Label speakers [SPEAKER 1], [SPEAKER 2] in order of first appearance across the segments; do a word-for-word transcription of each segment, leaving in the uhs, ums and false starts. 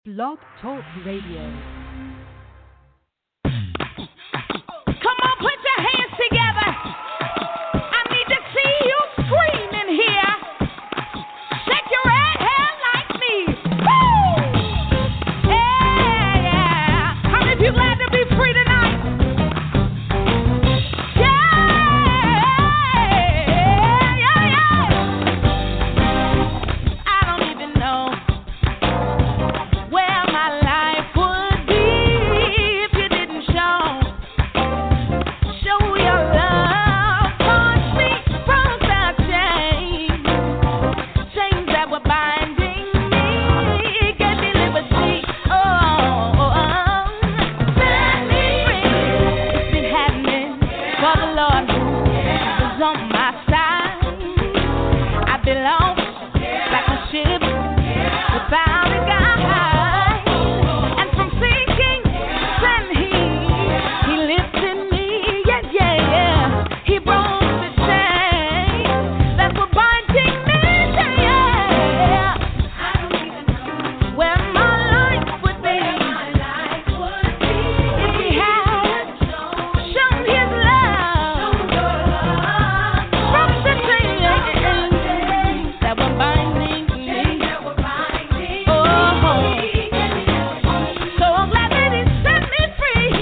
[SPEAKER 1] Blog Talk Radio.
[SPEAKER 2] Come on, put your hands together. I need to see you screaming here. Shake your red hair like me. Woo! Yeah, yeah. How many people glad to be free tonight? Yeah, yeah, yeah. I don't even know where my life would be if you didn't show. Show your love, touch me from the chains, chains that were binding me, gave me liberty. Oh, oh, set me free. It's been happening for the Lord who is on my side. I've been lost like a ship without a guide, and from sinking, then he he lifted me. Yeah, yeah, yeah. He broke the chains that were binding me. Yeah, yeah. I don't even know where my life would be if he had shown his love from the chains that were binding me. Oh, so I'm glad that he set me free.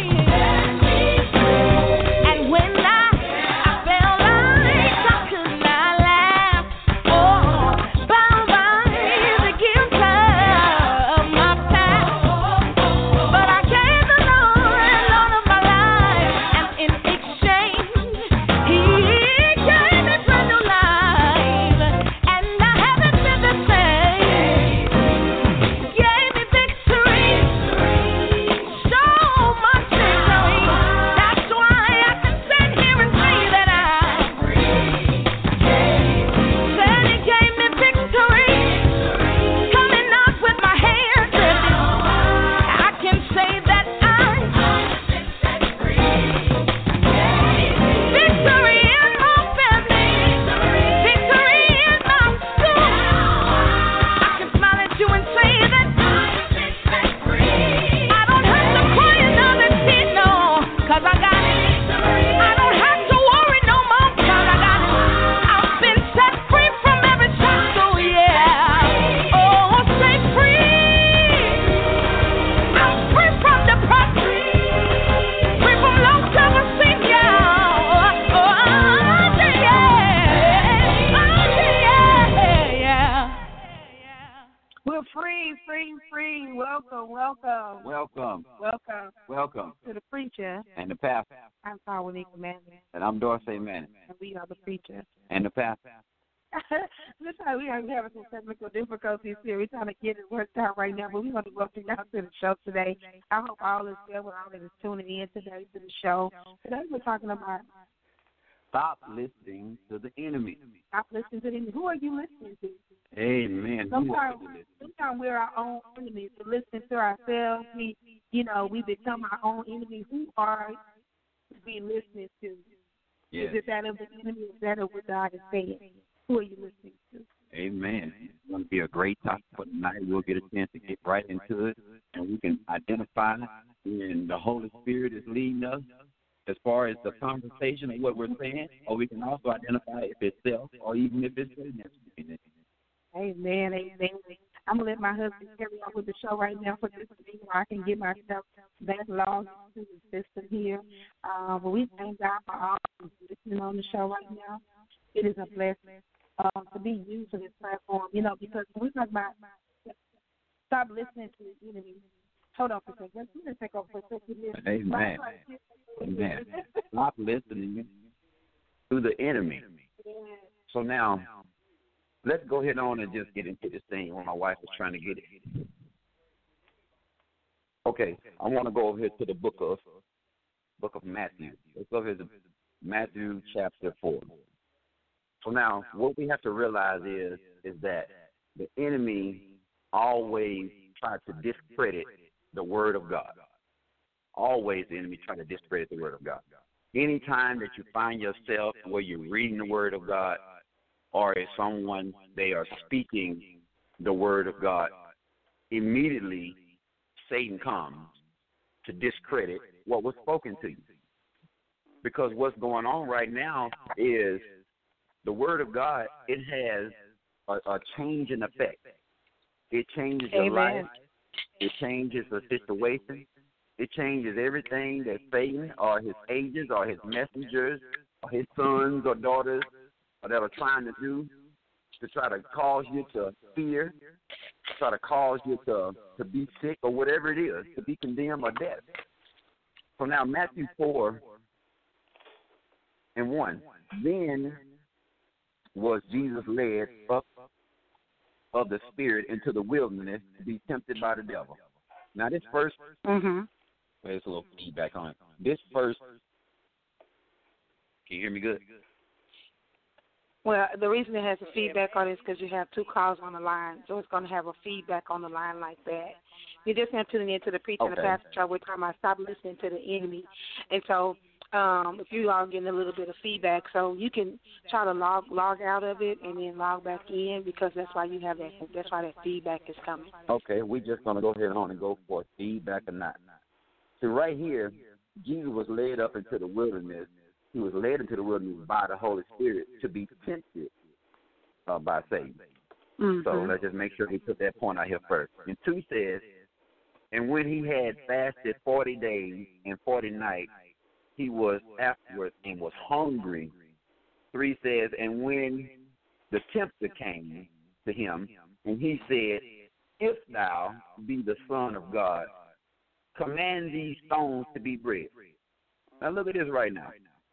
[SPEAKER 2] And when I, I felt like I could not laugh, oh, bound by the guilt of my past, but I gave the Lord Lord of my life, and in exchange, He gave me brand new life, and I haven't been the same. Gave me victory, so much victory. That's why I can stand here and say that I'm free. Said He gave me victory, coming up with my hands lifted. I can say that I've been set free. Victory in my family, victory in my soul. I can smile at you and say that I've been set free. I don't have to cry another tear, no, 'cause I got it. I don't have to worry no more, 'cause I got it. I've been set free from every shackle, yeah. Oh, set free. I'm free from depression, free from low self-esteem, yeah. Oh, yeah. Oh, yeah.
[SPEAKER 3] We're free, free, free. Welcome, welcome,
[SPEAKER 4] Welcome,
[SPEAKER 3] welcome
[SPEAKER 4] welcome,
[SPEAKER 3] to the preacher.
[SPEAKER 4] and the pastor,
[SPEAKER 3] I'm Pauline Manning,
[SPEAKER 4] and I'm Dorsey Manning,
[SPEAKER 3] and we are the preacher.
[SPEAKER 4] and the pastor.
[SPEAKER 3] This time we are having some technical difficulties here. We're trying to get it worked out right now, but we're going to welcome y'all to the show today. I hope all is well with all that is tuning in today to the show. Today we're talking about
[SPEAKER 4] Stop listening to the enemy.
[SPEAKER 3] stop listening to them. Who are you listening to?
[SPEAKER 4] Amen.
[SPEAKER 3] Sometimes, sometimes we're our own enemies. We listen to ourselves. We, you know, we become our own enemy. Who are we listening to?
[SPEAKER 4] Yes.
[SPEAKER 3] Is it that of the enemy? Is that of what God is saying? Who are you listening to?
[SPEAKER 4] Amen. It's going to be a great topic for tonight. We'll get a chance to get right into it, and we can identify when the Holy Spirit is leading us as far as the conversation of what we're saying, or we can also identify if it's self or even if it's Satan that's speaking it.
[SPEAKER 3] Amen, amen. I'm going to let my husband carry on with the show right now for this week where I can get myself back logged into the system here. Uh, but we thank God for all who's listening on the show right now. It is a blessing uh, to be used for this platform, you know, because when we talk about stop listening to the enemy. Hold on for a second. Let's let me take over for a second here.
[SPEAKER 4] Amen. Amen. Stop listening to the enemy. So now, let's go ahead on and just get into this thing where my wife was trying to get it. Okay, I want to go over here to the book of book of Matthew. Let's go over here to Matthew chapter four. So now, what we have to realize is is that the enemy always tries to discredit the word of God. Always the enemy tries to discredit the word of God. Anytime that you find yourself where you're reading the word of God, or if someone, they are speaking the word of God, immediately Satan comes to discredit what was spoken to you. Because what's going on right now is the Word of God, it has a, a change in effect. It changes your
[SPEAKER 3] Amen.
[SPEAKER 4] life. It changes the situation. It changes everything that Satan or his agents or his messengers or his sons or daughters that are trying to do to try to cause you to fear, try to cause you to, to be sick or whatever it is, to be condemned or dead. So now Matthew four and one. Then was Jesus led up of the Spirit into the wilderness to be tempted by the devil. Now this first,
[SPEAKER 3] Mhm.
[SPEAKER 4] there's a little feedback on it. This first, can you hear me good?
[SPEAKER 3] Well, the reason it has a feedback on it is because you have two calls on the line, so it's going to have a feedback on the line like that. You just have tuning into the preaching and the
[SPEAKER 4] Okay.
[SPEAKER 3] pastor show. We're talking about stop listening to the enemy, and so um, if you are getting a little bit of feedback, so you can try to log log out of it and then log back in because that's why you have that. That's why that feedback is coming.
[SPEAKER 4] Okay, we're just going to go ahead on and go for feedback or not. So right here, Jesus was led up into the wilderness. He was led into the wilderness by the Holy Spirit to be tempted uh, by Satan.
[SPEAKER 3] Mm-hmm.
[SPEAKER 4] So let's just make sure we put that point out here first. And two says, and when he had fasted forty days and forty nights, he was afterwards and was hungry. Three says, and when the tempter came to him, and he said, if thou be the Son of God, command these stones to be bread. Now look at this right now.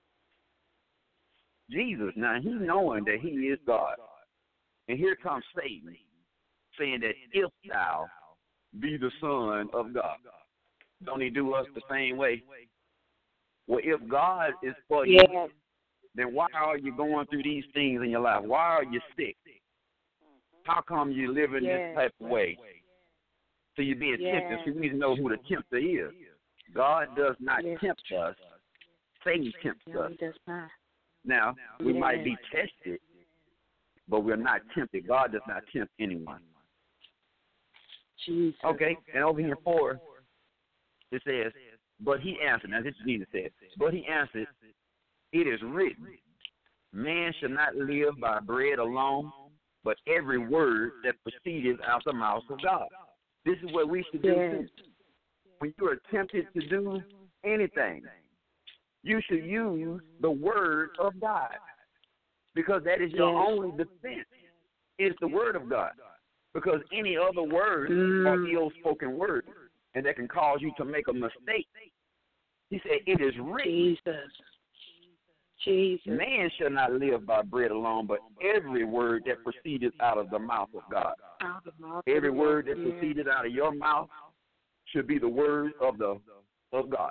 [SPEAKER 4] Jesus, now he knowing that he is God. And here comes Satan saying that if thou be the Son of God. Don't he do us the same way? Well, if God is for you,
[SPEAKER 3] Yes.
[SPEAKER 4] then why are you going through these things in your life? Why are you sick? How come you live in
[SPEAKER 3] Yes.
[SPEAKER 4] this type of way? So you're being
[SPEAKER 3] Yes.
[SPEAKER 4] tempted. So we need to know who the tempter is. God does not
[SPEAKER 3] Yes.
[SPEAKER 4] tempt us. Satan tempts
[SPEAKER 3] No,
[SPEAKER 4] us.
[SPEAKER 3] he does not.
[SPEAKER 4] Now, we
[SPEAKER 3] Yes.
[SPEAKER 4] might be tested, but we're not tempted. God does not tempt anyone.
[SPEAKER 3] Jesus.
[SPEAKER 4] Okay, and over here in four, it says, but he answered, now this is Jesus said, but he answered, it is written, man shall not live by bread alone, but every word that proceedeth out the mouth of God. This is what we should do
[SPEAKER 3] Yes.
[SPEAKER 4] too. When you are tempted to do anything, you should use the word of God, because that is your
[SPEAKER 3] Yes.
[SPEAKER 4] only defense, is the word of God. Because any other words
[SPEAKER 3] Mm.
[SPEAKER 4] are ill-spoken words, and that can cause you to make a mistake. He said, it is written,
[SPEAKER 3] Jesus. Jesus.
[SPEAKER 4] man shall not live by bread alone, but every word that proceedeth out of the mouth of God.
[SPEAKER 3] Out of the mouth of
[SPEAKER 4] Every
[SPEAKER 3] the
[SPEAKER 4] word
[SPEAKER 3] Lord.
[SPEAKER 4] that
[SPEAKER 3] Yes.
[SPEAKER 4] proceeded out of your mouth should be the word of the of God.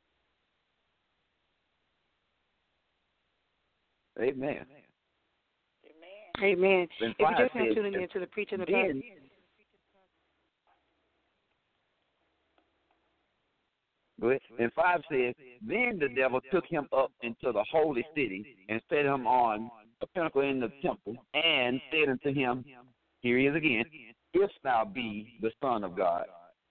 [SPEAKER 4] Amen.
[SPEAKER 3] Amen.
[SPEAKER 4] Then
[SPEAKER 3] If you
[SPEAKER 4] five
[SPEAKER 3] just have
[SPEAKER 4] says,
[SPEAKER 3] tuning into the preaching of
[SPEAKER 4] then, go ahead. And five says, then the devil took him up into the holy city and set him on a pinnacle in the temple and said unto him, here he is again, if thou be the Son of God,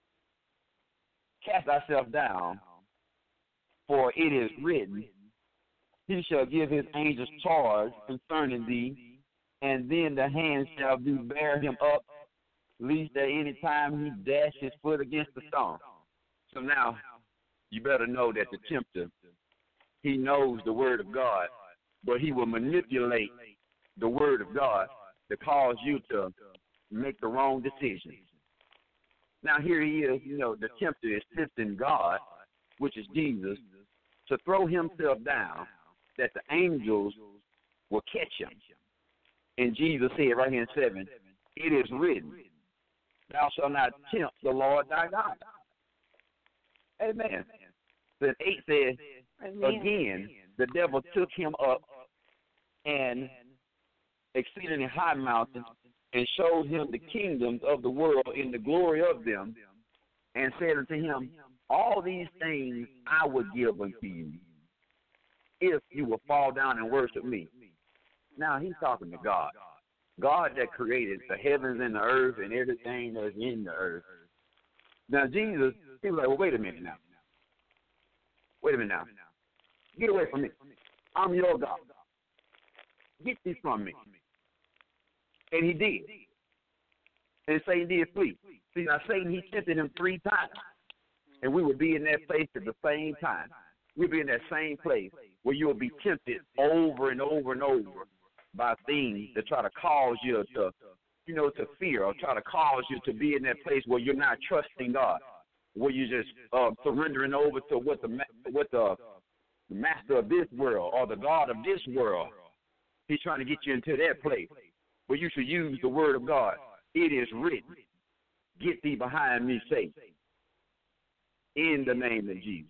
[SPEAKER 4] cast thyself down, for it is written, he shall give his angels charge concerning thee, and then the hand shall do bear him up, lest at any time he dash his foot against the stone. So now, you better know that the tempter, he knows the word of God, but he will manipulate the word of God to cause you to make the wrong decisions. Now here he is, you know, the tempter is tempting God, which is Jesus, to throw himself down, that the angels will catch him. And Jesus said right here in seven, it is written, thou shalt not tempt the Lord thy God. Amen. Then eight says,
[SPEAKER 3] Amen.
[SPEAKER 4] again, the devil took him up and exceedingly high mountain and showed him the kingdoms of the world in the glory of them, and said unto him, all these things I will give unto you, if you will fall down and worship me. Now he's talking to God. God that created the heavens and the earth and everything that's in the earth. Now, Jesus, he was like, well, wait a minute now. Wait a minute now. Get away from me. I'm your God. Get thee from me. And he did. And Satan did flee. See, now Satan, he tempted him three times. And we would be in that place at the same time. We'll be in that same place where you'll be tempted over and over and over by things that try to cause you to, you know, to fear, or try to cause you to be in that place where you're not trusting God, where you're just uh, surrendering over to what the what the master of this world or the God of this world. He's trying to get you into that place where you should use the word of God. It is written, get thee behind me, Satan, in the name of Jesus.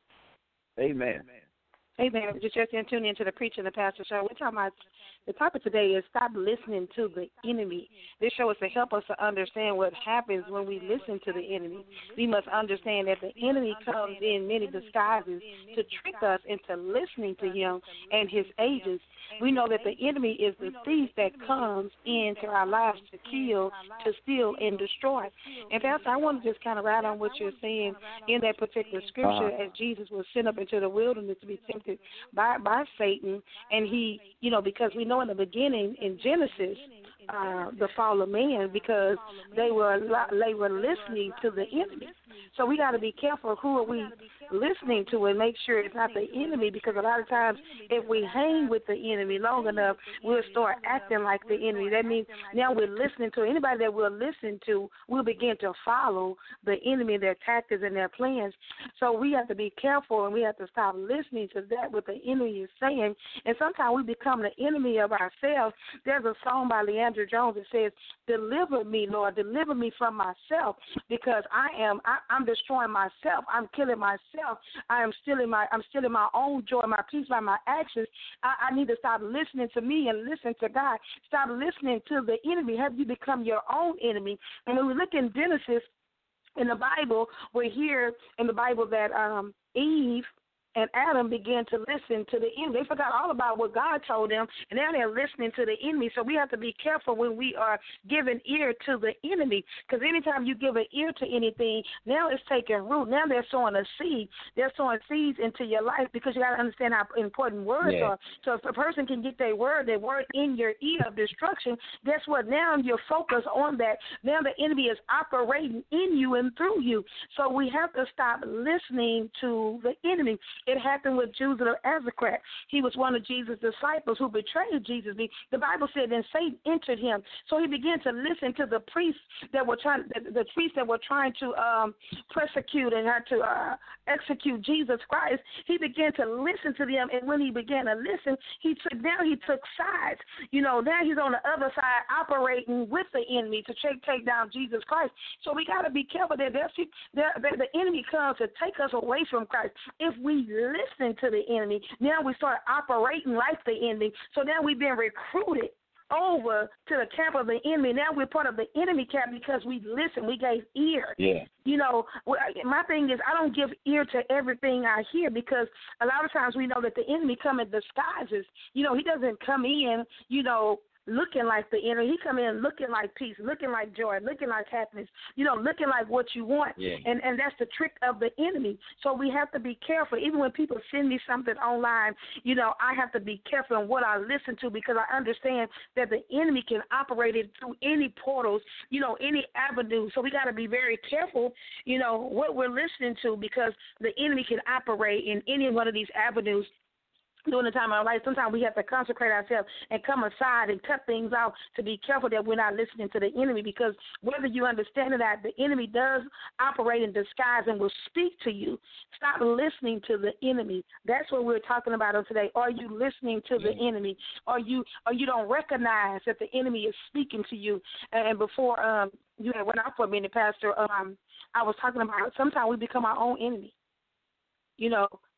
[SPEAKER 4] Amen.
[SPEAKER 3] Amen. Just just in tune into the Preacher and the Pastor show. We're talking about the topic today is stop listening to the enemy. This show is to help us to understand what happens when we listen to the enemy. We must understand that the enemy comes in many disguises to trick us into listening to him and his agents. We know that the enemy is the thief that comes into our lives to kill, to steal, and destroy. And Pastor, I want to just kind of ride on what you're saying in that particular scripture, uh-huh. as Jesus was sent up into the wilderness to be tempted by by Satan, and he, you know, because we know in the beginning in Genesis, uh, the fall of man, because they were they were listening to the enemy. So we got to be careful who are we listening to and make sure it's not the enemy, because a lot of times if we hang with the enemy long enough, we'll start acting like the enemy. That means now we're listening to anybody that we'll listen to, we'll begin to follow the enemy, their tactics and their plans. So we have to be careful, and we have to stop listening to that what the enemy is saying. And sometimes we become the enemy of ourselves. There's a song by Leandra Jones that says, "Deliver me, Lord, deliver me from myself, because I am I, I'm destroying myself. I'm killing myself. I am stealing my I'm stealing my own joy, my peace by my actions. I, I need to stop listening to me and listen to God. Stop listening to the enemy. Have you become your own enemy?" And when we look in Genesis in the Bible, we hear in the Bible that um, Eve and Adam began to listen to the enemy. They forgot all about what God told them, and now they're listening to the enemy. So we have to be careful when we are giving ear to the enemy, because anytime you give an ear to anything, now it's taking root. Now they're sowing a seed. They're sowing seeds into your life, because you got to understand how important words yeah. are. So if a person can get their word, their word in your ear of destruction, guess what? Now you're focused on that. Now the enemy is operating in you and through you. So we have to stop listening to the enemy. It happened with Judas of Iscariot. He was one of Jesus' disciples who betrayed Jesus. The Bible said then Satan entered him. So he began to listen to the priests that were trying, the, the priests that were trying to um, persecute and had to uh, execute Jesus Christ. He began to listen to them, and when he began to listen, he took now he took sides. You know, now he's on the other side operating with the enemy to take take down Jesus Christ. So we got to be careful that there, there, that the enemy comes to take us away from Christ. If we listen to the enemy, now we start operating like the enemy. So now we've been recruited over to the camp of the enemy. Now we're part of the enemy camp because we listened. We gave ear.
[SPEAKER 4] Yeah.
[SPEAKER 3] You know, my thing is I don't give ear to everything I hear, because a lot of times we know that the enemy come in disguises. You know, he doesn't come in, you know, looking like the enemy. He come in looking like peace, looking like joy, looking like happiness, you know, looking like what you want.
[SPEAKER 4] Yeah.
[SPEAKER 3] And and that's the trick of the enemy. So we have to be careful. Even when people send me something online, you know, I have to be careful in what I listen to, because I understand that the enemy can operate it through any portals, you know, any avenue. So we got to be very careful, you know, what we're listening to, because the enemy can operate in any one of these avenues. During the time of our life, sometimes we have to consecrate ourselves and come aside and cut things out to be careful that we're not listening to the enemy, because whether you understand that the enemy does operate in disguise and will speak to you, stop listening to the enemy. That's what we're talking about on today. Are you listening to the enemy? Are you, or you don't recognize that the enemy is speaking to you? And before um, you had went out for a minute, Pastor, um, I was talking about sometimes we become our own enemy. You know,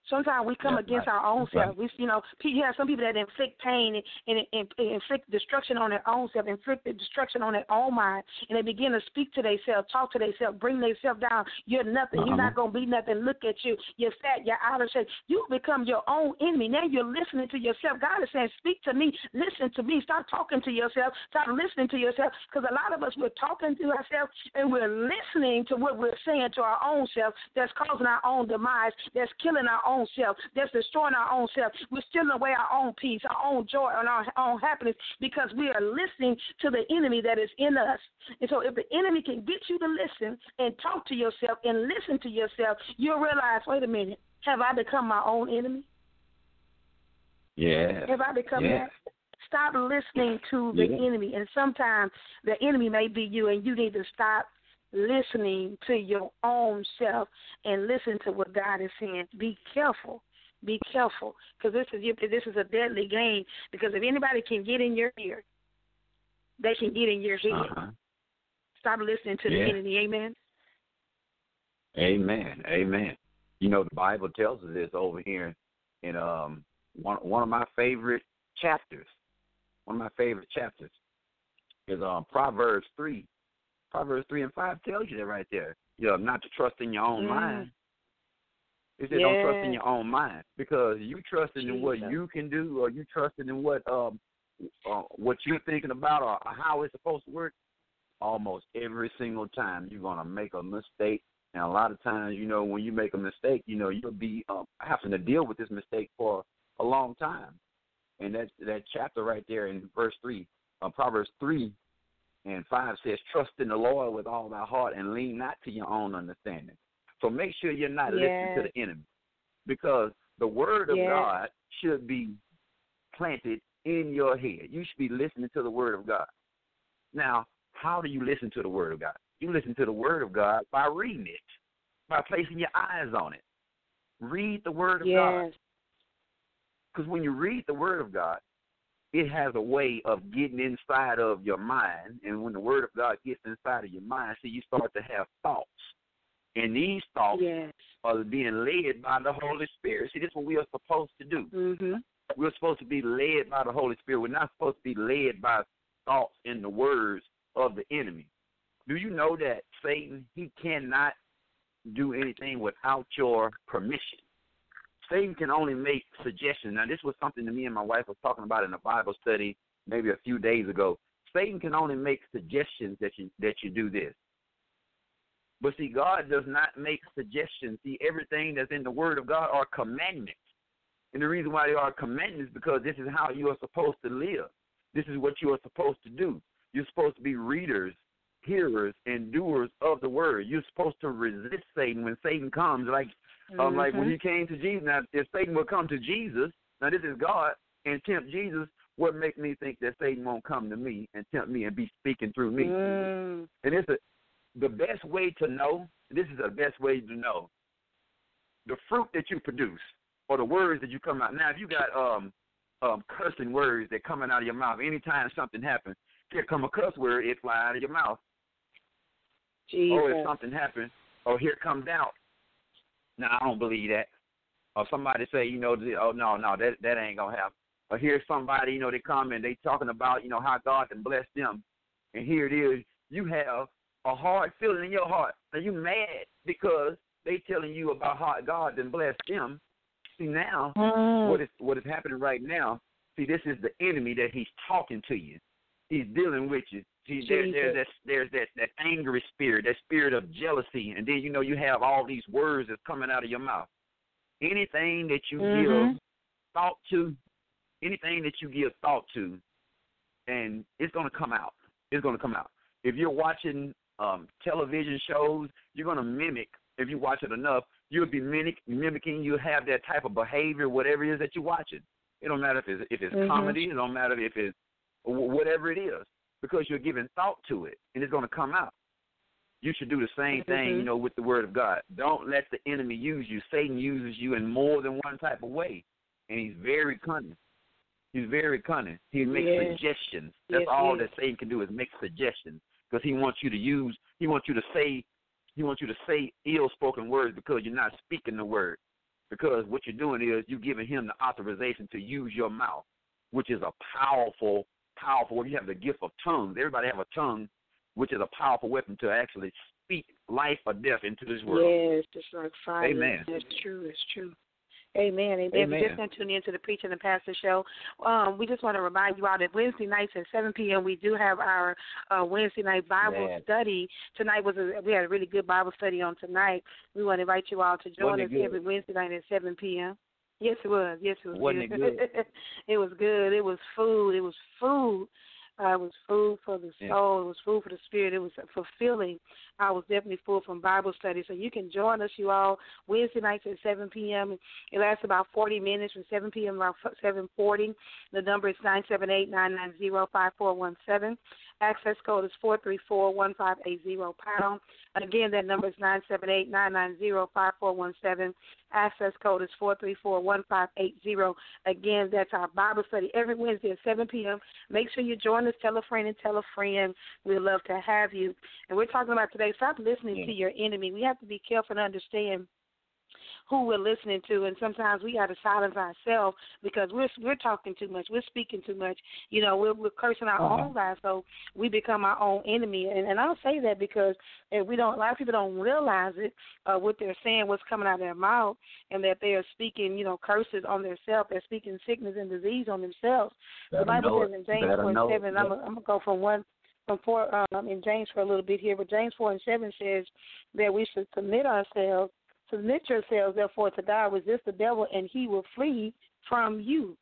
[SPEAKER 3] Sometimes we come
[SPEAKER 4] That's
[SPEAKER 3] against
[SPEAKER 4] right.
[SPEAKER 3] our own
[SPEAKER 4] That's
[SPEAKER 3] self. We, you know, you have some people that inflict pain and, and, and, and inflict destruction on their own self, inflict destruction on their own mind, and they begin to speak to themselves, talk to themselves, bring themselves down. You're nothing.
[SPEAKER 4] Uh-huh.
[SPEAKER 3] You're not going to be nothing. Look at you. You're fat. You're out of shape. You become your own enemy. Now you're listening to yourself. God is saying, speak to me. Listen to me. Stop talking to yourself. Stop listening to yourself, because a lot of us, we're talking to ourselves and we're listening to what we're saying to our own self. That's causing our own demise. That's killing our own self. That's destroying our own self. We're stealing away our own peace, our own joy, and our own happiness because we are listening to the enemy that is in us. And so if the enemy can get you to listen and talk to yourself and listen to yourself, you'll realize, wait a minute, have I become my own enemy?
[SPEAKER 4] Yeah.
[SPEAKER 3] Have I become
[SPEAKER 4] yeah.
[SPEAKER 3] that? Stop listening to the
[SPEAKER 4] Yeah.
[SPEAKER 3] enemy. And sometimes the enemy may be you, and you need to stop listening to your own self and listen to what God is saying. Be careful. Be careful, because this is this is a deadly game. Because if anybody can get in your ear, they can get in your head.
[SPEAKER 4] Uh-huh.
[SPEAKER 3] Stop listening to
[SPEAKER 4] Yeah.
[SPEAKER 3] the enemy. Amen.
[SPEAKER 4] Amen. Amen. You know, the Bible tells us this over here in um one one of my favorite chapters. One of my favorite chapters is um Proverbs three. Proverbs three and five tells you that right there. You know, not to trust in your own
[SPEAKER 3] Mm.
[SPEAKER 4] mind. It said
[SPEAKER 3] Yeah.
[SPEAKER 4] don't trust in your own mind, because you trusting in what
[SPEAKER 3] Jesus.
[SPEAKER 4] you can do, or you trusting in what um uh, what you're thinking about, or how it's supposed to work. Almost every single time you're gonna make a mistake, and a lot of times, you know, when you make a mistake, you know, you'll be um, having to deal with this mistake for a long time. And that that chapter right there in verse three, uh, Proverbs three and five says, "Trust in the Lord with all thy heart, and lean not to your own understanding." So make sure you're not
[SPEAKER 3] Yes.
[SPEAKER 4] listening to the enemy, because the word of
[SPEAKER 3] Yes.
[SPEAKER 4] God should be planted in your head. You should be listening to the word of God. Now, how do you listen to the word of God? You listen to the word of God by reading it, by placing your eyes on it. Read the word of God.
[SPEAKER 3] Yes.
[SPEAKER 4] Because when you read the word of God, it has a way of getting inside of your mind. And when the word of God gets inside of your mind, see, you start to have thoughts. And these thoughts
[SPEAKER 3] Yes.
[SPEAKER 4] are being led by the Holy Spirit. See, this is what we are supposed to do.
[SPEAKER 3] Mm-hmm.
[SPEAKER 4] We're supposed to be led by the Holy Spirit. We're not supposed to be led by thoughts and the words of the enemy. Do you know that Satan, he cannot do anything without your permission? Satan can only make suggestions. Now, this was something that me and my wife was talking about in a Bible study maybe a few days ago. Satan can only make suggestions that you that you do this. But see, God does not make suggestions. See, everything that's in the Word of God are commandments. And the reason why they are commandments is because this is how you are supposed to live. This is what you are supposed to do. You're supposed to be readers, hearers, and doers of the Word. You're supposed to resist Satan when Satan comes. Like,
[SPEAKER 3] Mm-hmm.
[SPEAKER 4] um, like when he came to Jesus. Now, if Satan will come to Jesus, now this is God, and tempt Jesus, what makes me think that Satan won't come to me and tempt me and be speaking through me?
[SPEAKER 3] Mm.
[SPEAKER 4] And it's a, the best way to know, this is the best way to know, the fruit that you produce or the words that you come out. Now, if you got um, um, cursing words that coming out of your mouth, anytime something happens, here come a cuss word, it fly out of your mouth.
[SPEAKER 3] Jesus.
[SPEAKER 4] Or if something happens, or here come doubt. Now, I don't believe that. Or somebody say, you know, oh, no, no, that that ain't going to happen. Or here's somebody, you know, they come and they talking about, you know, how God can bless them. And here it is, you have a hard feeling in your heart. And you mad because they telling you about how God can bless them. See, now,
[SPEAKER 3] Mm.
[SPEAKER 4] what is what is happening right now, see, this is the enemy that he's talking to you. He's dealing with you. See, there, there's, that, there's that, that angry spirit, that spirit of jealousy. And then, you know, you have all these words that's coming out of your mouth. Anything that you
[SPEAKER 3] Mm-hmm.
[SPEAKER 4] give thought to, anything that you give thought to, and it's going to come out. It's going to come out. If you're watching um, television shows, you're going to mimic. If you watch it enough, you'll be mimic, mimicking. You'll have that type of behavior, whatever it is that you're watching. It don't matter if it's, if it's
[SPEAKER 3] Mm-hmm.
[SPEAKER 4] comedy. It don't matter if it's whatever it is, because you're giving thought to it, and it's going to come out. You should do the same thing,
[SPEAKER 3] Mm-hmm.
[SPEAKER 4] you know, with the word of God. Don't let the enemy use you. Satan uses you in more than one type of way, and he's very cunning. He's very cunning. He makes
[SPEAKER 3] Yes.
[SPEAKER 4] suggestions. That's
[SPEAKER 3] Yes,
[SPEAKER 4] all
[SPEAKER 3] yes.
[SPEAKER 4] that Satan can do is make suggestions, because he wants you to use, he wants you to say, he wants you to say ill-spoken words because you're not speaking the word. because what you're doing is you're giving him the authorization to use your mouth, which is a powerful, powerful. You have the gift of tongues. Everybody have a tongue, which is a powerful weapon to actually speak life or death into this world.
[SPEAKER 5] Yes, just like fire.
[SPEAKER 4] Amen.
[SPEAKER 5] That's true. That's true. Amen. Amen.
[SPEAKER 4] Amen.
[SPEAKER 5] We're just going to tune in to the Preacher and the Pastor show. Um, we just want to remind you all that Wednesday nights at seven p.m. we do have our uh, Wednesday night Bible
[SPEAKER 4] Man.
[SPEAKER 5] study. Tonight was a, we had a really good Bible study on tonight. We want to invite you all to join us every Wednesday night at seven p.m. Yes, it was. Yes, it was.
[SPEAKER 4] Wasn't
[SPEAKER 5] good.
[SPEAKER 4] it good?
[SPEAKER 5] It was good. It was food. It was food. Uh, it was food for the
[SPEAKER 4] Yeah.
[SPEAKER 5] soul. It was food for the spirit. It was fulfilling. I was definitely full from Bible study. So you can join us, you all, Wednesday nights at seven p.m. It lasts about forty minutes from seven p.m. around seven forty. The number is nine seven eight, nine nine zero, five four one seven. Access code is four three four, one five eight zero pound. Again, that number is nine seven eight, nine nine zero, five four one seven. Access code is four three four, one five eight zero. Again, that's our Bible study every Wednesday at seven p.m. Make sure you join us. Tell a friend and tell a friend. We'd love to have you. And we're talking about today, stop listening
[SPEAKER 4] Yeah.
[SPEAKER 5] to your enemy. We have to be careful to understand who we're listening to, and sometimes we got to silence ourselves because we're we're talking too much, we're speaking too much. You know, we're, we're cursing our
[SPEAKER 4] Uh-huh.
[SPEAKER 5] own lives, so we become our own enemy. And, and I'll say that because if we don't, a lot of people don't realize it, uh, what they're saying, what's coming out of their mouth, and that they are speaking, you know, curses on themselves. They're speaking sickness and disease on themselves.
[SPEAKER 4] Better
[SPEAKER 5] The Bible
[SPEAKER 4] know
[SPEAKER 5] says
[SPEAKER 4] it.
[SPEAKER 5] in James
[SPEAKER 4] Better
[SPEAKER 5] four and
[SPEAKER 4] know it.
[SPEAKER 5] seven. I'm
[SPEAKER 4] Yeah.
[SPEAKER 5] gonna go from one. From four, um, in James for a little bit here, but James four and seven says that we should submit ourselves, submit yourselves, therefore, to God, resist the devil, and he will flee from you.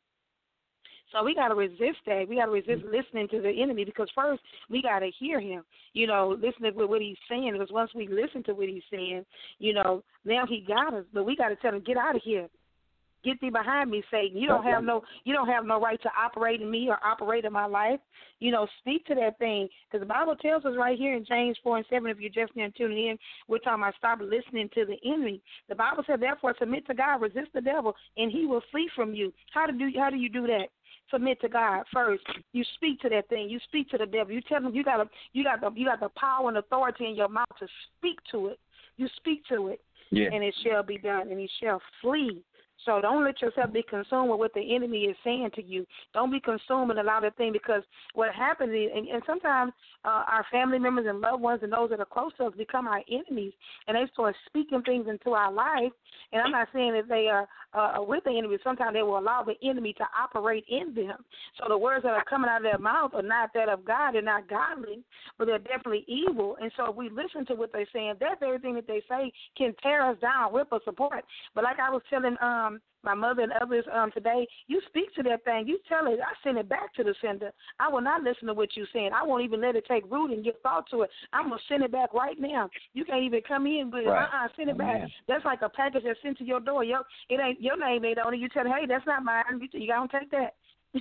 [SPEAKER 5] So we got to resist that. We got to resist listening to the enemy because first we got to hear him, you know, listening to what he's saying. Because once we listen to what he's saying, you know, now he got us, but we got to tell him, get out of here. Get thee behind me, Satan. You don't have no, you don't have no right to operate in me or operate in my life. You know, speak to that thing because the Bible tells us right here in James four and seven. If you're just now tuning in, we're talking about stop listening to the enemy. The Bible said, therefore, submit to God, resist the devil, and he will flee from you. How do do how do you do that? Submit to God first. You speak to that thing. You speak to the devil. You tell him you got a, you got the you got the power and authority in your mouth to speak to it. You speak to it,
[SPEAKER 4] Yeah.
[SPEAKER 5] and it shall be done, and he shall flee. So don't let yourself be consumed with what the enemy is saying to you. Don't be consumed and allow that thing because what happens is, and, and sometimes uh, our family members and loved ones and those that are close to us become our enemies, and they start speaking things into our life. And I'm not saying that they are uh, with the enemy. Sometimes they will allow the enemy to operate in them. So the words that are coming out of their mouth are not that of God. They're not godly, but they're definitely evil. And so if we listen to what they're saying, that very thing that they say can tear us down, rip us apart. But like I was telling um, my mother and others um, today, you speak to that thing. You tell it, I send it back to the sender. I will not listen to what you're saying. I won't even let it take root and give thought to it. I'm going to send it back right now. You can't even come in with it.
[SPEAKER 4] Right.
[SPEAKER 5] Uh-uh, send it
[SPEAKER 4] Amen.
[SPEAKER 5] back. That's like a package that's sent to your door. Your, it ain't, your name ain't on it. You tell them, hey, that's not mine. You, you got to take that.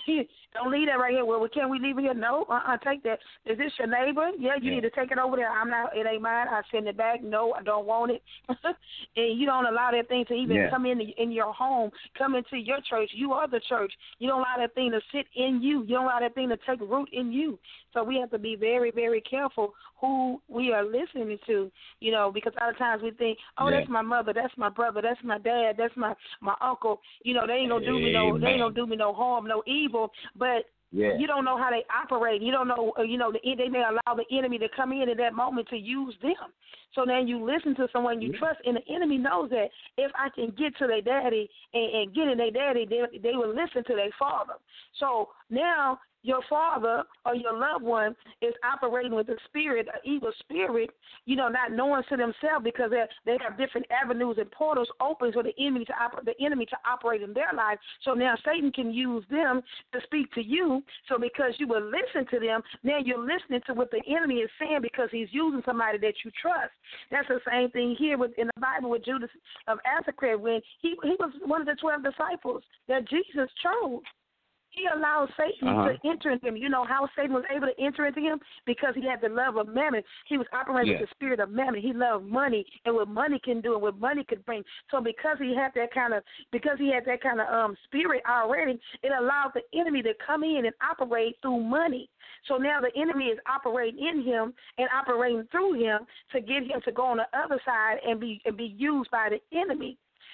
[SPEAKER 5] Don't leave that right here. Well, can we leave it here? No, uh-uh, take that. Is this your neighbor? Yeah, you
[SPEAKER 4] Yeah.
[SPEAKER 5] need to take it over there. I'm not, it ain't mine. I send it back. No, I don't want it. And you don't allow that thing to even
[SPEAKER 4] Yeah.
[SPEAKER 5] come in in your home, come into your church. You are the church. You don't allow that thing to sit in you. You don't allow that thing to take root in you. So we have to be very, very careful who we are listening to, you know, because a lot of times we think, oh,
[SPEAKER 4] Yeah.
[SPEAKER 5] that's my mother, that's my brother, that's my dad, that's my, my uncle. You know, they ain't gonna do me no, they ain't gonna do me no harm, no evil. But
[SPEAKER 4] Yeah.
[SPEAKER 5] you don't know how they operate. You don't know, uh, you know, the, they may allow the enemy to come in at that moment to use them. So then you listen to someone you
[SPEAKER 4] Yeah.
[SPEAKER 5] trust, and the enemy knows that if I can get to their daddy and, and get in their daddy, they, they will listen to their father. So now your father or your loved one is operating with a spirit, an evil spirit, you know, not knowing to themselves because they they have different avenues and portals open for the enemy to oper- the enemy to operate in their life. So now Satan can use them to speak to you. So because you will listen to them, now you're listening to what the enemy is saying because he's using somebody that you trust. That's the same thing here with in the Bible with Judas of Iscariot when he he was one of the twelve disciples that Jesus chose. He allowed Satan
[SPEAKER 4] Uh-huh.
[SPEAKER 5] to enter into him. You know how Satan was able to enter into him? Because he had the love of mammon. He was operating
[SPEAKER 4] Yeah.
[SPEAKER 5] with the spirit of mammon. He loved money and what money can do and what money could bring. So because he had that kind of because he had that kind of um spirit already, it allowed the enemy to come in and operate through money. So now the enemy is operating in him and operating through him to get him to go on the other side and be and be used by the enemy.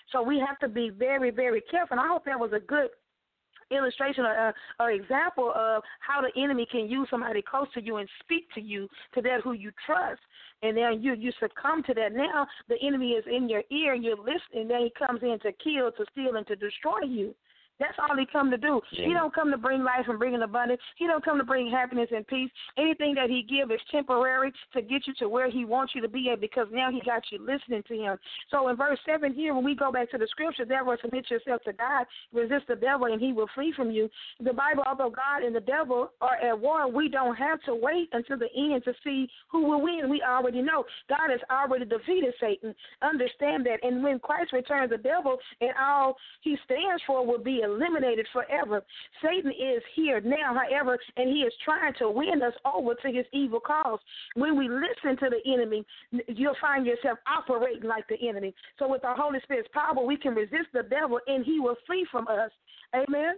[SPEAKER 5] So we have to be very, very careful. And I hope that was a good illustration or, uh, or example of how the enemy can use somebody close to you and speak to you, to that who you trust, and then you you succumb to that. Now the enemy is in your ear and you're listening, and then he comes in to kill, to steal, and to destroy you. That's all he come to do. Yeah. He don't come to bring life and bring an abundance. He don't come to bring happiness and peace. Anything that he gives is temporary to get you to where he wants you to be at, because now he got you listening to him. So in verse seven here, when we go back to the scripture, therefore submit yourself to God, resist the devil, and he will flee from you. The Bible, although God and the devil are at war, we don't have to wait until the end to see who will win. We already know. God has already defeated Satan. Understand that. And when Christ returns, the devil and all he stands for will be eliminated forever. Satan is here now, however, and he is trying to win us over to his evil cause. When we listen to the enemy, you'll find yourself operating like the enemy. So with our Holy Spirit's power, we can resist the devil, and he will flee from us. Amen?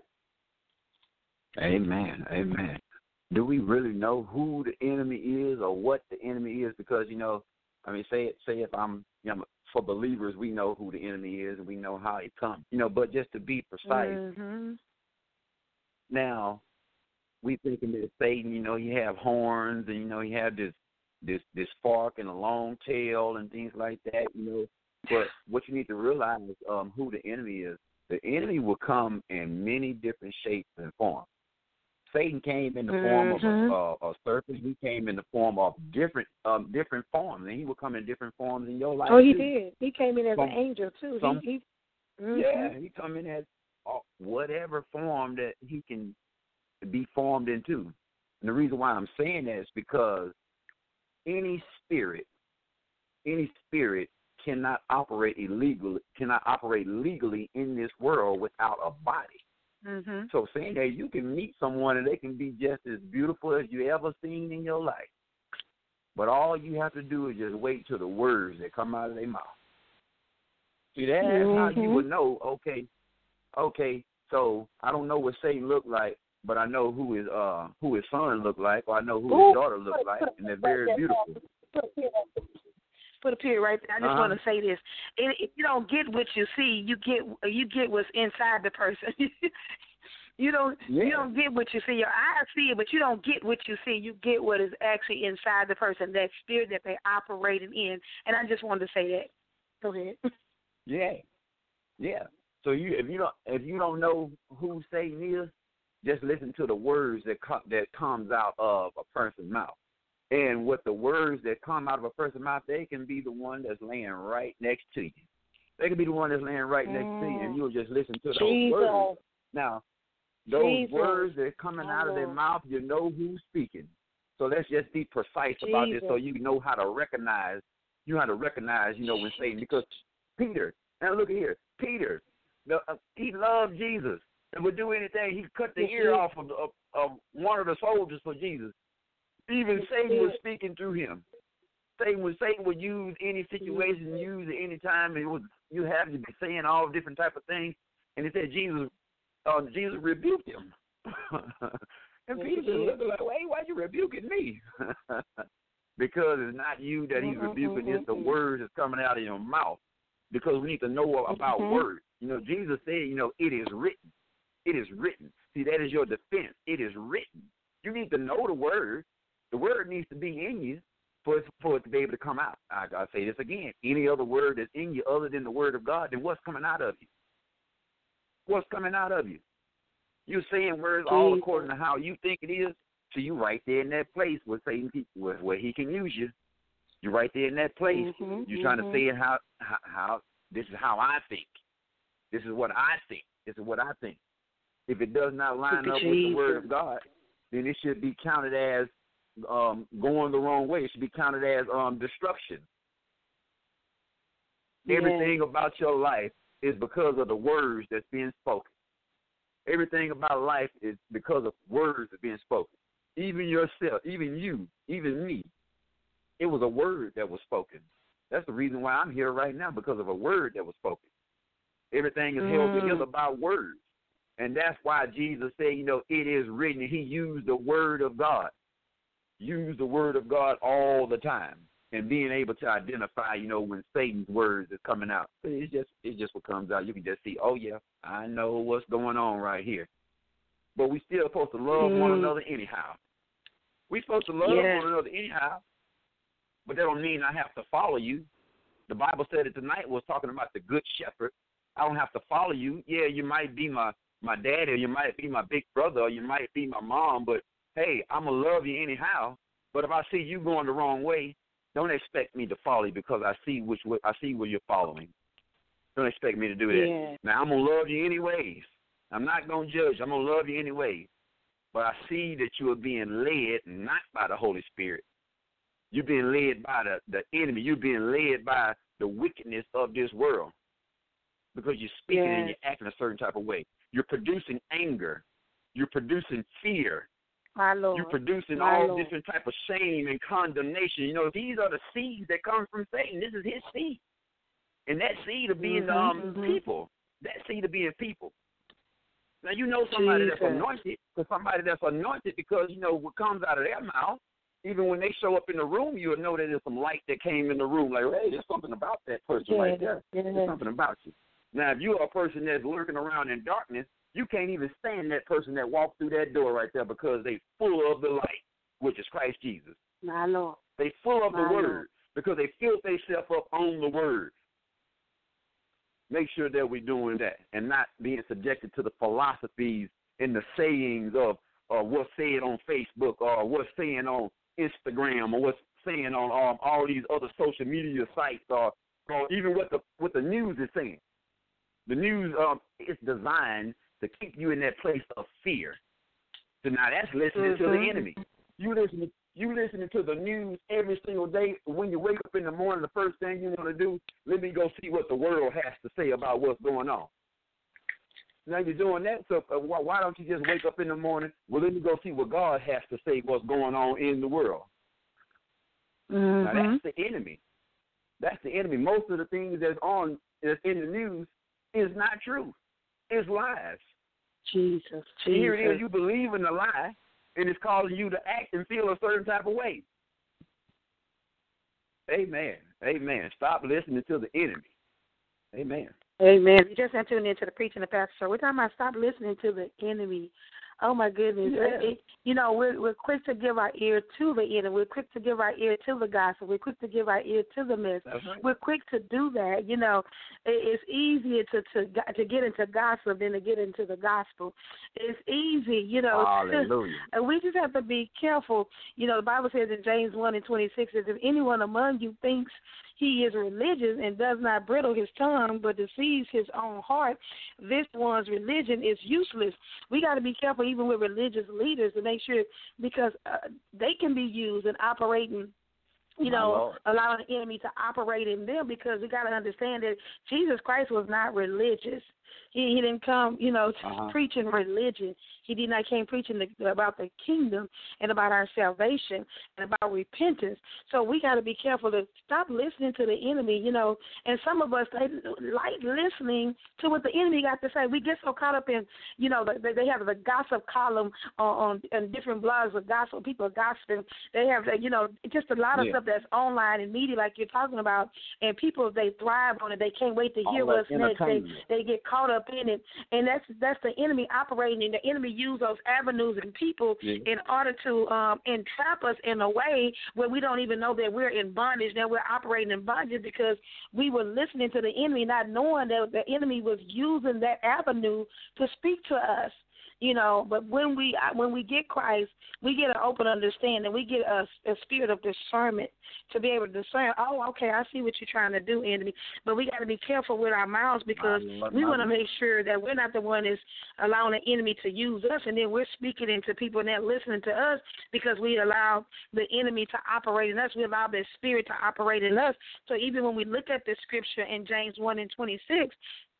[SPEAKER 4] Amen. Amen. Do we really know who the enemy is or what the enemy is? Because, you know, I mean, say say if I'm, you know, for believers, we know who the enemy is and we know how he comes. You know, but just to be precise,
[SPEAKER 5] mm-hmm.
[SPEAKER 4] now we thinking that Satan, you know, he have horns and, you know, he have this this this fork and a long tail and things like that, you know. But what you need to realize um, who the enemy is. The enemy will come in many different shapes and forms. Satan came in the form
[SPEAKER 5] mm-hmm.
[SPEAKER 4] of a, a, a serpent. He came in the form of different um, different forms, and he will come in different forms in your life.
[SPEAKER 5] Oh, he
[SPEAKER 4] too.
[SPEAKER 5] did. He came in as
[SPEAKER 4] some,
[SPEAKER 5] an angel too.
[SPEAKER 4] Some,
[SPEAKER 5] he, he, mm-hmm.
[SPEAKER 4] Yeah, he come in as uh, whatever form that he can be formed into. And the reason why I'm saying that is because any spirit, any spirit cannot operate illegally, cannot operate legally in this world without a body.
[SPEAKER 5] Mm-hmm.
[SPEAKER 4] So saying that you can meet someone and they can be just as beautiful as you ever seen in your life. But all you have to do is just wait till the words that come out of their mouth. See, that's mm-hmm. how you would know, okay, okay, so I don't know what Satan looked like, but I know who his uh who his son looked like, or I know who his daughter looked like, and they're very beautiful.
[SPEAKER 5] Put a period right there. I just
[SPEAKER 4] uh-huh.
[SPEAKER 5] want to say this: if you don't get what you see, you get you get what's inside the person. you don't
[SPEAKER 4] yeah.
[SPEAKER 5] you don't get what you see. Your eyes see it, but you don't get what you see. You get what is actually inside the person, that spirit that they're operating in. And I just wanted to say that. Go ahead.
[SPEAKER 4] Yeah, yeah. So you if you don't if you don't know who Satan is, just listen to the words that co- that comes out of a person's mouth. And with the words that come out of a person's mouth, they can be the one that's laying right next to you. They can be the one that's laying right next mm. to you, and you'll just listen to those Jesus. words. Now, those Jesus. words that are coming out of their mouth, you know who's speaking. So let's just be precise Jesus. about this, so you know how to recognize. You know how to recognize, you know, when Satan. Because Peter, now look at here, Peter, the, uh, he loved Jesus and would do anything. He cut the ear off of, of, of one of the soldiers for Jesus. Even Satan was speaking through him. Satan would Satan would use any situation, use it any time, and it was you have to be saying all different type of things. And it said Jesus, uh, Jesus rebuked him. And Peter looked like, "Wait, why you rebuking me?" Because it's not you that he's rebuking; it's the words that's coming out of your mouth. Because we need to know about mm-hmm. words. You know, Jesus said, "You know, it is written. It is written." See, that is your defense. It is written. You need to know the word. The word needs to be in you for it, for it to be able to come out. I, I say this again. Any other word that's in you other than the word of God, then what's coming out of you? What's coming out of you? You're saying words all according to how you think it is, so you right there in that place where Satan can, where, where he can use you. You're right there in that place.
[SPEAKER 5] Mm-hmm,
[SPEAKER 4] You're trying
[SPEAKER 5] mm-hmm.
[SPEAKER 4] to say it how, how, how, this is how I think. This is what I think. This is what I think. If it does not line up with the word of God, then it should be counted as Um, going the wrong way. It should be counted as um, destruction. Yeah. Everything about your life is because of the words that's being spoken. Everything about life is because of words that's being spoken. Even yourself, even you, even me. It was a word that was spoken. That's the reason why I'm here right now, because of a word that was spoken. Everything is mm. held together by words. And that's why Jesus said, you know, it is written. He used the word of God. Use the word of God all the time. and being able to identify, you know, when Satan's words is coming out. It's just it's just what comes out. You can just see, oh, yeah, I know what's going on right here. But we still supposed to love mm. one another anyhow. We supposed to love yeah. one another anyhow, but that don't mean I have to follow you. The Bible said it tonight was talking about the good shepherd. I don't have to follow you. Yeah, you might be my, my daddy, or you might be my big brother, or you might be my mom, but, hey, I'm going to love you anyhow. But if I see you going the wrong way, don't expect me to follow you because I see which way, I see where you're following. Don't expect me to do that.
[SPEAKER 5] Yeah.
[SPEAKER 4] Now, I'm going to love you anyways. I'm not going to judge. I'm going to love you anyways. But I see that you are being led not by the Holy Spirit. You're being led by the, the enemy. You're being led by the wickedness of this world because you're speaking yes. and you're acting a certain type of way. You're producing anger. You're producing fear.
[SPEAKER 5] My Lord.
[SPEAKER 4] You're producing
[SPEAKER 5] My
[SPEAKER 4] all
[SPEAKER 5] Lord.
[SPEAKER 4] different type of shame and condemnation. You know, these are the seeds that come from Satan. This is his seed. And that seed of being
[SPEAKER 5] mm-hmm,
[SPEAKER 4] um,
[SPEAKER 5] mm-hmm.
[SPEAKER 4] people. That seed of being people. Now, you know somebody
[SPEAKER 5] Jesus.
[SPEAKER 4] that's anointed, because somebody that's anointed because, you know, what comes out of their mouth, even when they show up in the room, you'll know that there's some light that came in the room. Like, hey, there's something about that person
[SPEAKER 5] yeah,
[SPEAKER 4] right there.
[SPEAKER 5] yeah.
[SPEAKER 4] There's something about you. Now, if you're a person that's lurking around in darkness, you can't even stand that person that walks through that door right there because they full of the light, which is Christ Jesus.
[SPEAKER 5] My Lord.
[SPEAKER 4] They full of
[SPEAKER 5] My
[SPEAKER 4] the
[SPEAKER 5] Lord.
[SPEAKER 4] word because they filled themselves up on the word. Make sure that we're doing that and not being subjected to the philosophies and the sayings of or what's said on Facebook or what's saying on Instagram or what's saying on um, all these other social media sites or, or even what the what the news is saying. The news um, is designed to keep you in that place of fear. So now that's listening
[SPEAKER 5] mm-hmm.
[SPEAKER 4] to the enemy. You listening, you listening to the news every single day. When you wake up in the morning, the first thing you want to do, let me go see what the world has to say about what's going on. Now you're doing that, so uh, why, why don't you just wake up in the morning? Well, let me go see what God has to say what's going on in the world.
[SPEAKER 5] Mm-hmm.
[SPEAKER 4] Now that's the enemy. That's the enemy. Most of the things that's on that's in the news is not true. It's lies.
[SPEAKER 5] Jesus, Jesus.
[SPEAKER 4] Here it is, you believe in the lie, and it's causing you to act and feel a certain type of way. Amen. Amen. Stop listening to the enemy. Amen.
[SPEAKER 5] Amen. You just tuned into the Preaching the Pastor show. We're talking about stop listening to the enemy. Oh, my goodness.
[SPEAKER 4] Yeah.
[SPEAKER 5] It, you know, we're, we're quick to give our ear to the enemy. We're quick to give our ear to the gospel. We're quick to give our ear to the mess.
[SPEAKER 4] Right.
[SPEAKER 5] We're quick to do that. You know, it, it's easier to, to to get into gossip than to get into the gospel. It's easy, you know.
[SPEAKER 4] Hallelujah.
[SPEAKER 5] And we just have to be careful. You know, the Bible says in James one and twenty-six, says, if anyone among you thinks he is religious and does not bridle his tongue but deceives his own heart, this one's religion is useless. We got to be careful even with religious leaders to make sure, because uh, they can be used and operating, you know, allowing the enemy to operate in them, because we got to understand that Jesus Christ was not religious. He, he didn't come, you know,
[SPEAKER 4] uh-huh.
[SPEAKER 5] preaching religion. He did not came preaching the, about the kingdom and about our salvation and about repentance. So we got to be careful to stop listening to the enemy, you know. And some of us, they like listening to what the enemy got to say. We get so caught up in, you know, they, they have the gossip column on, on, on different blogs of gossip. People are gossiping. They have, you know, just a lot of
[SPEAKER 4] yeah.
[SPEAKER 5] stuff that's online and media like you're talking about. And people, they thrive on it. They can't wait to hear
[SPEAKER 4] All
[SPEAKER 5] what's next. They, they get caught up in it. And that's that's the enemy operating. And the enemy use those avenues and people yeah. in order to um, entrap us in a way where we don't even know that we're in bondage, that we're operating in bondage, because we were listening to the enemy, not knowing that the enemy was using that avenue to speak to us. You know, but when we when we get Christ, we get an open understanding. We get a, a spirit of discernment to be able to discern, oh, okay, I see what you're trying to do, enemy. But we got to be careful with our mouths, because we want to make sure that we're not the one that's allowing the enemy to use us, and then we're speaking into people and they're listening to us because we allow the enemy to operate in us. We allow the spirit to operate in us. So even when we look at the scripture in James one and twenty-six,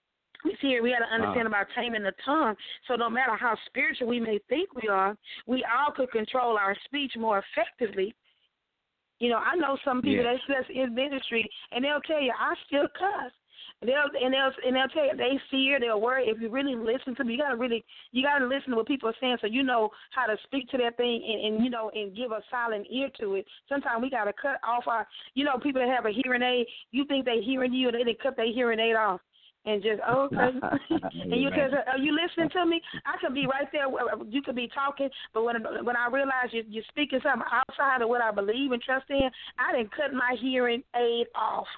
[SPEAKER 5] we see here we got to understand wow. about taming the tongue. So no matter how spiritual we may think we are, we all could control our speech more effectively. You know, I know some people yeah. that's just in ministry, and they'll tell you, I still cuss. And they'll and they'll and they'll tell you they fear, they'll worry. If you really listen to me, you gotta really you gotta listen to what people are saying, so you know how to speak to that thing and, and you know and give a silent ear to it. Sometimes we gotta cut off our, you know, people that have a hearing aid. You think they hearing you, and they, they cut their hearing aid off. And just, oh, okay. And you tell, are you listening to me? I could be right there. You could be talking, but when when I realize you, you're speaking something outside of what I believe and trust in, I didn't cut my hearing aid off.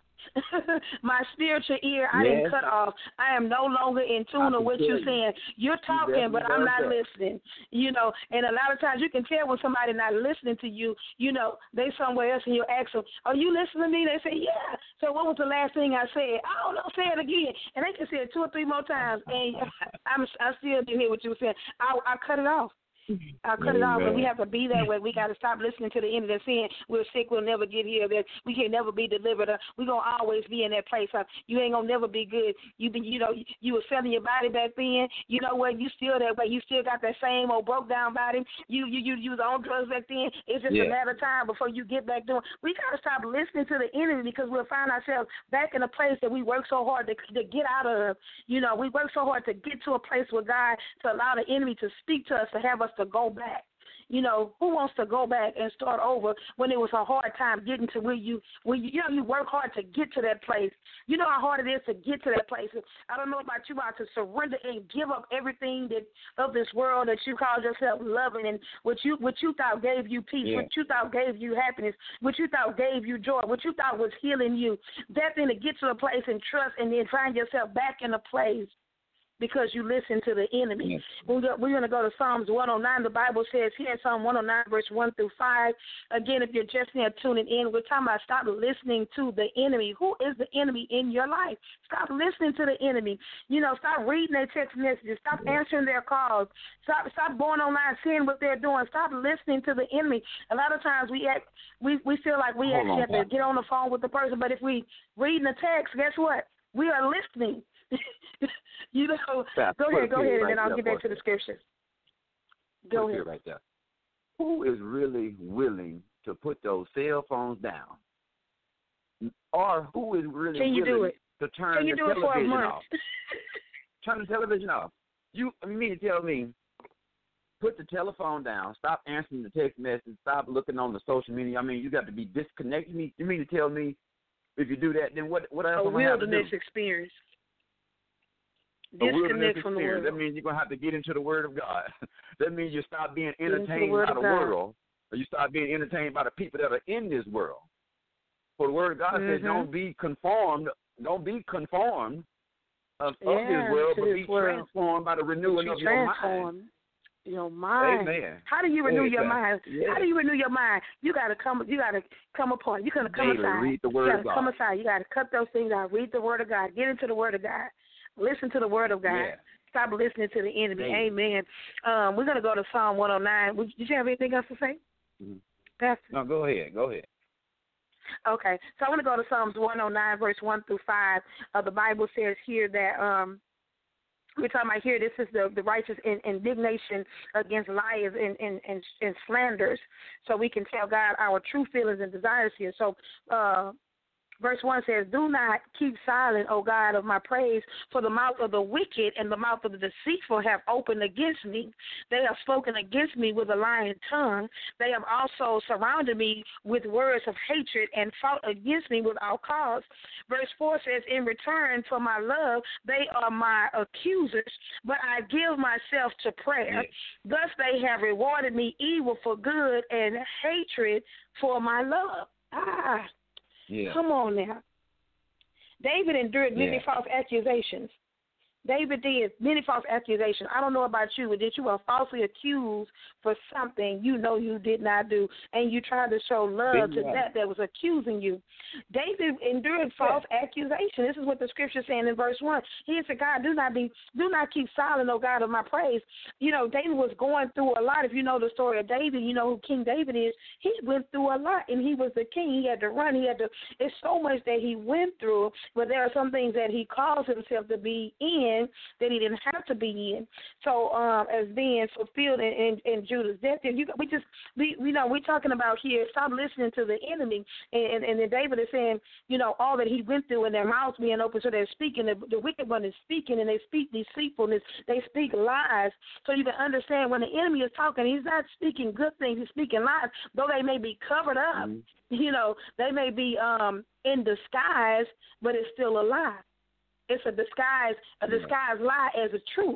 [SPEAKER 5] My spiritual ear, I yes. didn't cut off. I am no longer in tune with what you're saying. You're talking, you but I'm not that. listening. You know, and a lot of times you can tell when somebody's not listening to you. You know, they somewhere else, and you ask them, "Are you listening to me?" They say, "Yeah." So what was the last thing I said? I don't know. Say it again, and they can say it two or three more times, and I'm I still didn't hear what you were saying. I I cut it off. I cut it off, and we have to be that way. We got to stop listening to the enemy that's saying we're sick, we'll never get here, that we can never be delivered. We're going to always be in that place. You ain't going to never be good. You been, you know, you were selling your body back then. You know what? You still that way. You still got that same old broke down body. You you you, you was on drugs back then. It's just yeah. a matter of time before you get back doing. We got to stop listening to the enemy, because we'll find ourselves back in a place that we work so hard to, to get out of. You know, we work so hard to get to a place with God, to allow the enemy to speak to us, to have us to go back. You know, who wants to go back and start over when it was a hard time getting to where you, where you, you know, you work hard to get to that place. You know how hard it is to get to that place. I don't know about you, about to surrender and give up everything that of this world that you call yourself loving, and what you what you thought gave you peace, yeah. what you thought gave you happiness, what you thought gave you joy, what you thought was healing you. That thing to get to a place and trust, and then find yourself back in a place because you listen to the enemy. Yes. We're going to go to Psalms one oh nine. The Bible says here in Psalm one oh nine, verse one through five. Again, if you're just now tuning in, we're talking about stop listening to the enemy. Who is the enemy in your life? Stop listening to the enemy. You know, stop reading their text messages. Stop yes. answering their calls. Stop stop going online, seeing what they're doing. Stop listening to the enemy. A lot of times we act, we, we feel like we Hold actually on, have to get on the phone with the person, but if we read the text, guess what? We are listening. You know, Stop. go ahead, go ahead, right and then I'll get back to the scriptures. Go
[SPEAKER 4] put
[SPEAKER 5] ahead.
[SPEAKER 4] Right there. Who is really willing to put those cell phones down? Or who is really
[SPEAKER 5] Can you
[SPEAKER 4] willing
[SPEAKER 5] do it?
[SPEAKER 4] to turn
[SPEAKER 5] Can you
[SPEAKER 4] the
[SPEAKER 5] do it for a
[SPEAKER 4] television
[SPEAKER 5] month?
[SPEAKER 4] off? Turn the television off. You I mean to tell me, put the telephone down, stop answering the text message, stop looking on the social media. I mean, you got to be disconnected. You mean to tell me if you do that, then what, what else
[SPEAKER 5] a
[SPEAKER 4] am I have to do?
[SPEAKER 5] wilderness experience.
[SPEAKER 4] Disconnect
[SPEAKER 5] from the
[SPEAKER 4] world.
[SPEAKER 5] world.
[SPEAKER 4] That means you're going to have to get into the Word of God. That means you stop being entertained the by the world, or you start being entertained by the people that are in this world. For the Word of God mm-hmm. says, don't be conformed, don't be conformed of,
[SPEAKER 5] yeah,
[SPEAKER 4] of this world, but
[SPEAKER 5] this
[SPEAKER 4] be
[SPEAKER 5] world.
[SPEAKER 4] transformed by the renewing
[SPEAKER 5] be
[SPEAKER 4] of your mind.
[SPEAKER 5] Your mind.
[SPEAKER 4] Amen.
[SPEAKER 5] How do you renew
[SPEAKER 4] Amen.
[SPEAKER 5] your mind?
[SPEAKER 4] Yeah.
[SPEAKER 5] How do you renew your mind? You gotta come. You gotta come apart. You gotta come
[SPEAKER 4] Daily,
[SPEAKER 5] aside.
[SPEAKER 4] read the Word
[SPEAKER 5] you gotta
[SPEAKER 4] of God.
[SPEAKER 5] come aside. You gotta cut those things out. Read the Word of God. Get into the Word of God. Listen to the Word of God.
[SPEAKER 4] Yeah.
[SPEAKER 5] Stop listening to the enemy.
[SPEAKER 4] Daily.
[SPEAKER 5] Amen. Um, we're gonna go to Psalm one oh nine. Did you have anything else to say,
[SPEAKER 4] mm-hmm.
[SPEAKER 5] Pastor?
[SPEAKER 4] No, go ahead. Go ahead.
[SPEAKER 5] Okay, so I want to go to Psalms one oh nine, verse one through five. Uh, the Bible says here that um, we're talking about here, this is the, the righteous in, indignation against liars and, and, and, and slanders, so we can tell God our true feelings and desires here. So uh, verse one says, do not keep silent, O God of my praise, for the mouth of the wicked and the mouth of the deceitful have opened against me. They have spoken against me with a lying tongue. They have also surrounded me with words of hatred and fought against me without cause. Verse four says, in return for my love, they are my accusers, but I give myself to prayer. Yes. Thus they have rewarded me evil for good and hatred for my love. Ah.
[SPEAKER 4] Yeah.
[SPEAKER 5] Come on now. David endured many
[SPEAKER 4] yeah.
[SPEAKER 5] false accusations. David did many false accusations. I don't know about you, but that you were falsely accused for something you know you did not do, and you tried to show love to that that was accusing you. David endured false yeah. accusation. This is what the scripture is saying in verse one. He said, God, do not be, do not keep silent, O God of my praise. You know, David was going through a lot. If you know the story of David, you know who King David is. He went through a lot, and he was the king. He had to run. He had to. It's so much that he went through, but there are some things that he calls himself to be in. sin that he didn't have to be in. So um, as being fulfilled in, in, in Judah's death, and you, we just we you know we're talking about here. Stop listening to the enemy, and and then David is saying, you know, all that he went through, and their mouths being open, so they're speaking. The, the wicked one is speaking, and they speak deceitfulness. They speak lies. So you can understand when the enemy is talking, he's not speaking good things. He's speaking lies, though they may be covered up. Mm-hmm. You know, they may be um, in disguise, but it's still a lie. It's a disguise, a disguised lie as a truth.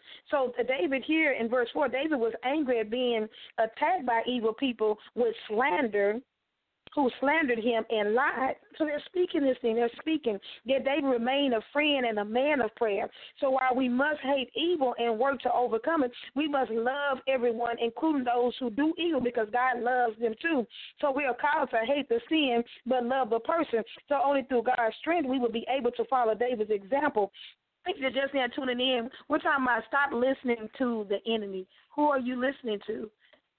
[SPEAKER 5] So David here in verse four, David was angry at being attacked by evil people with slander, who slandered him and lied. So they're speaking this thing. They're speaking. Yet David remained a friend and a man of prayer. So while we must hate evil and work to overcome it, we must love everyone, including those who do evil, because God loves them too. So we are called to hate the sin but love the person. So only through God's strength we will be able to follow David's example. If you're just now tuning in, we're talking about stop listening to the enemy. Who are you listening to?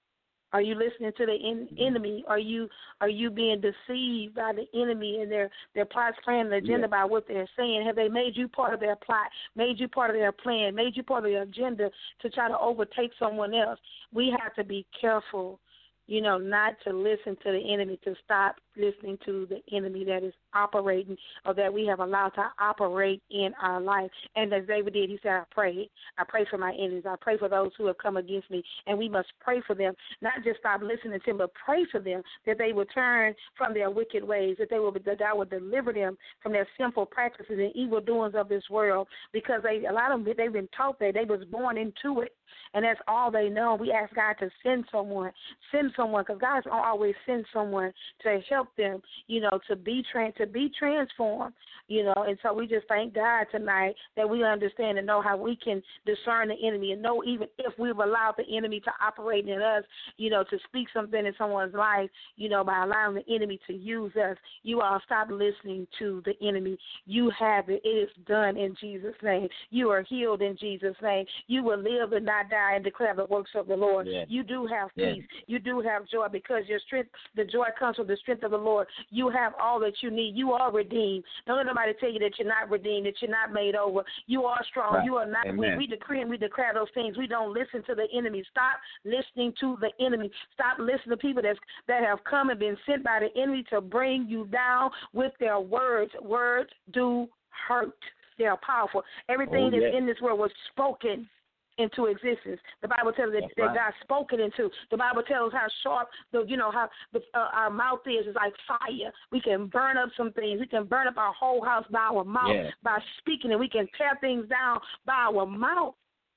[SPEAKER 5] Are you listening to the en- enemy? Are you are you being deceived by the enemy and their, their plots, plan, and agenda yeah. by what they're saying? Have they made you part of their plot, made you part of their plan, made you part of their agenda to try to overtake someone else? We have to be careful, you know, not to listen to the enemy, to stop listening to the enemy that is operating or that we have allowed to operate in our life. And as David did, he said, I pray. I pray for my enemies. I pray for those who have come against me. And we must pray for them, not just stop listening to them, but pray for them that they will turn from their wicked ways, that they will, that God will deliver them from their sinful practices and evil doings of this world, because they, a lot of them, they've been taught that they was born into it. And that's all they know. We ask God to send someone, send someone, because God always sends someone to help them, you know, to be trans, to be transformed, you know. And so we just thank God tonight that we understand and know how we can discern the enemy and know even if we've allowed the enemy to operate in us, you know, to speak something in someone's life, you know, by allowing the enemy to use us. You all stop listening to the enemy. You have it. It is done in Jesus' name. You are healed in Jesus' name. You will live and not die and declare the works of the Lord. Yeah. You do have peace. Yeah. You do have joy, because your strength, the joy comes from the strength of the Lord. You have all that you need. You are redeemed. Don't let nobody tell you that you're not redeemed, that you're not made over. You are strong. Right. You are not. We, we decree and we declare those things. We don't listen to the enemy. Stop listening to the enemy. Stop listening to people that's, that have come and been sent by the enemy to bring you down with their words. Words do hurt. They are powerful. Everything oh, yeah. that's in this world was spoken into existence. The Bible tells us that, that right. God spoke it into. The Bible tells us how sharp, the you know, how the, uh, our mouth is. It's like fire. We can burn up some things. We can burn up our whole house by our mouth, yeah. by speaking, and we can tear things down by our mouth.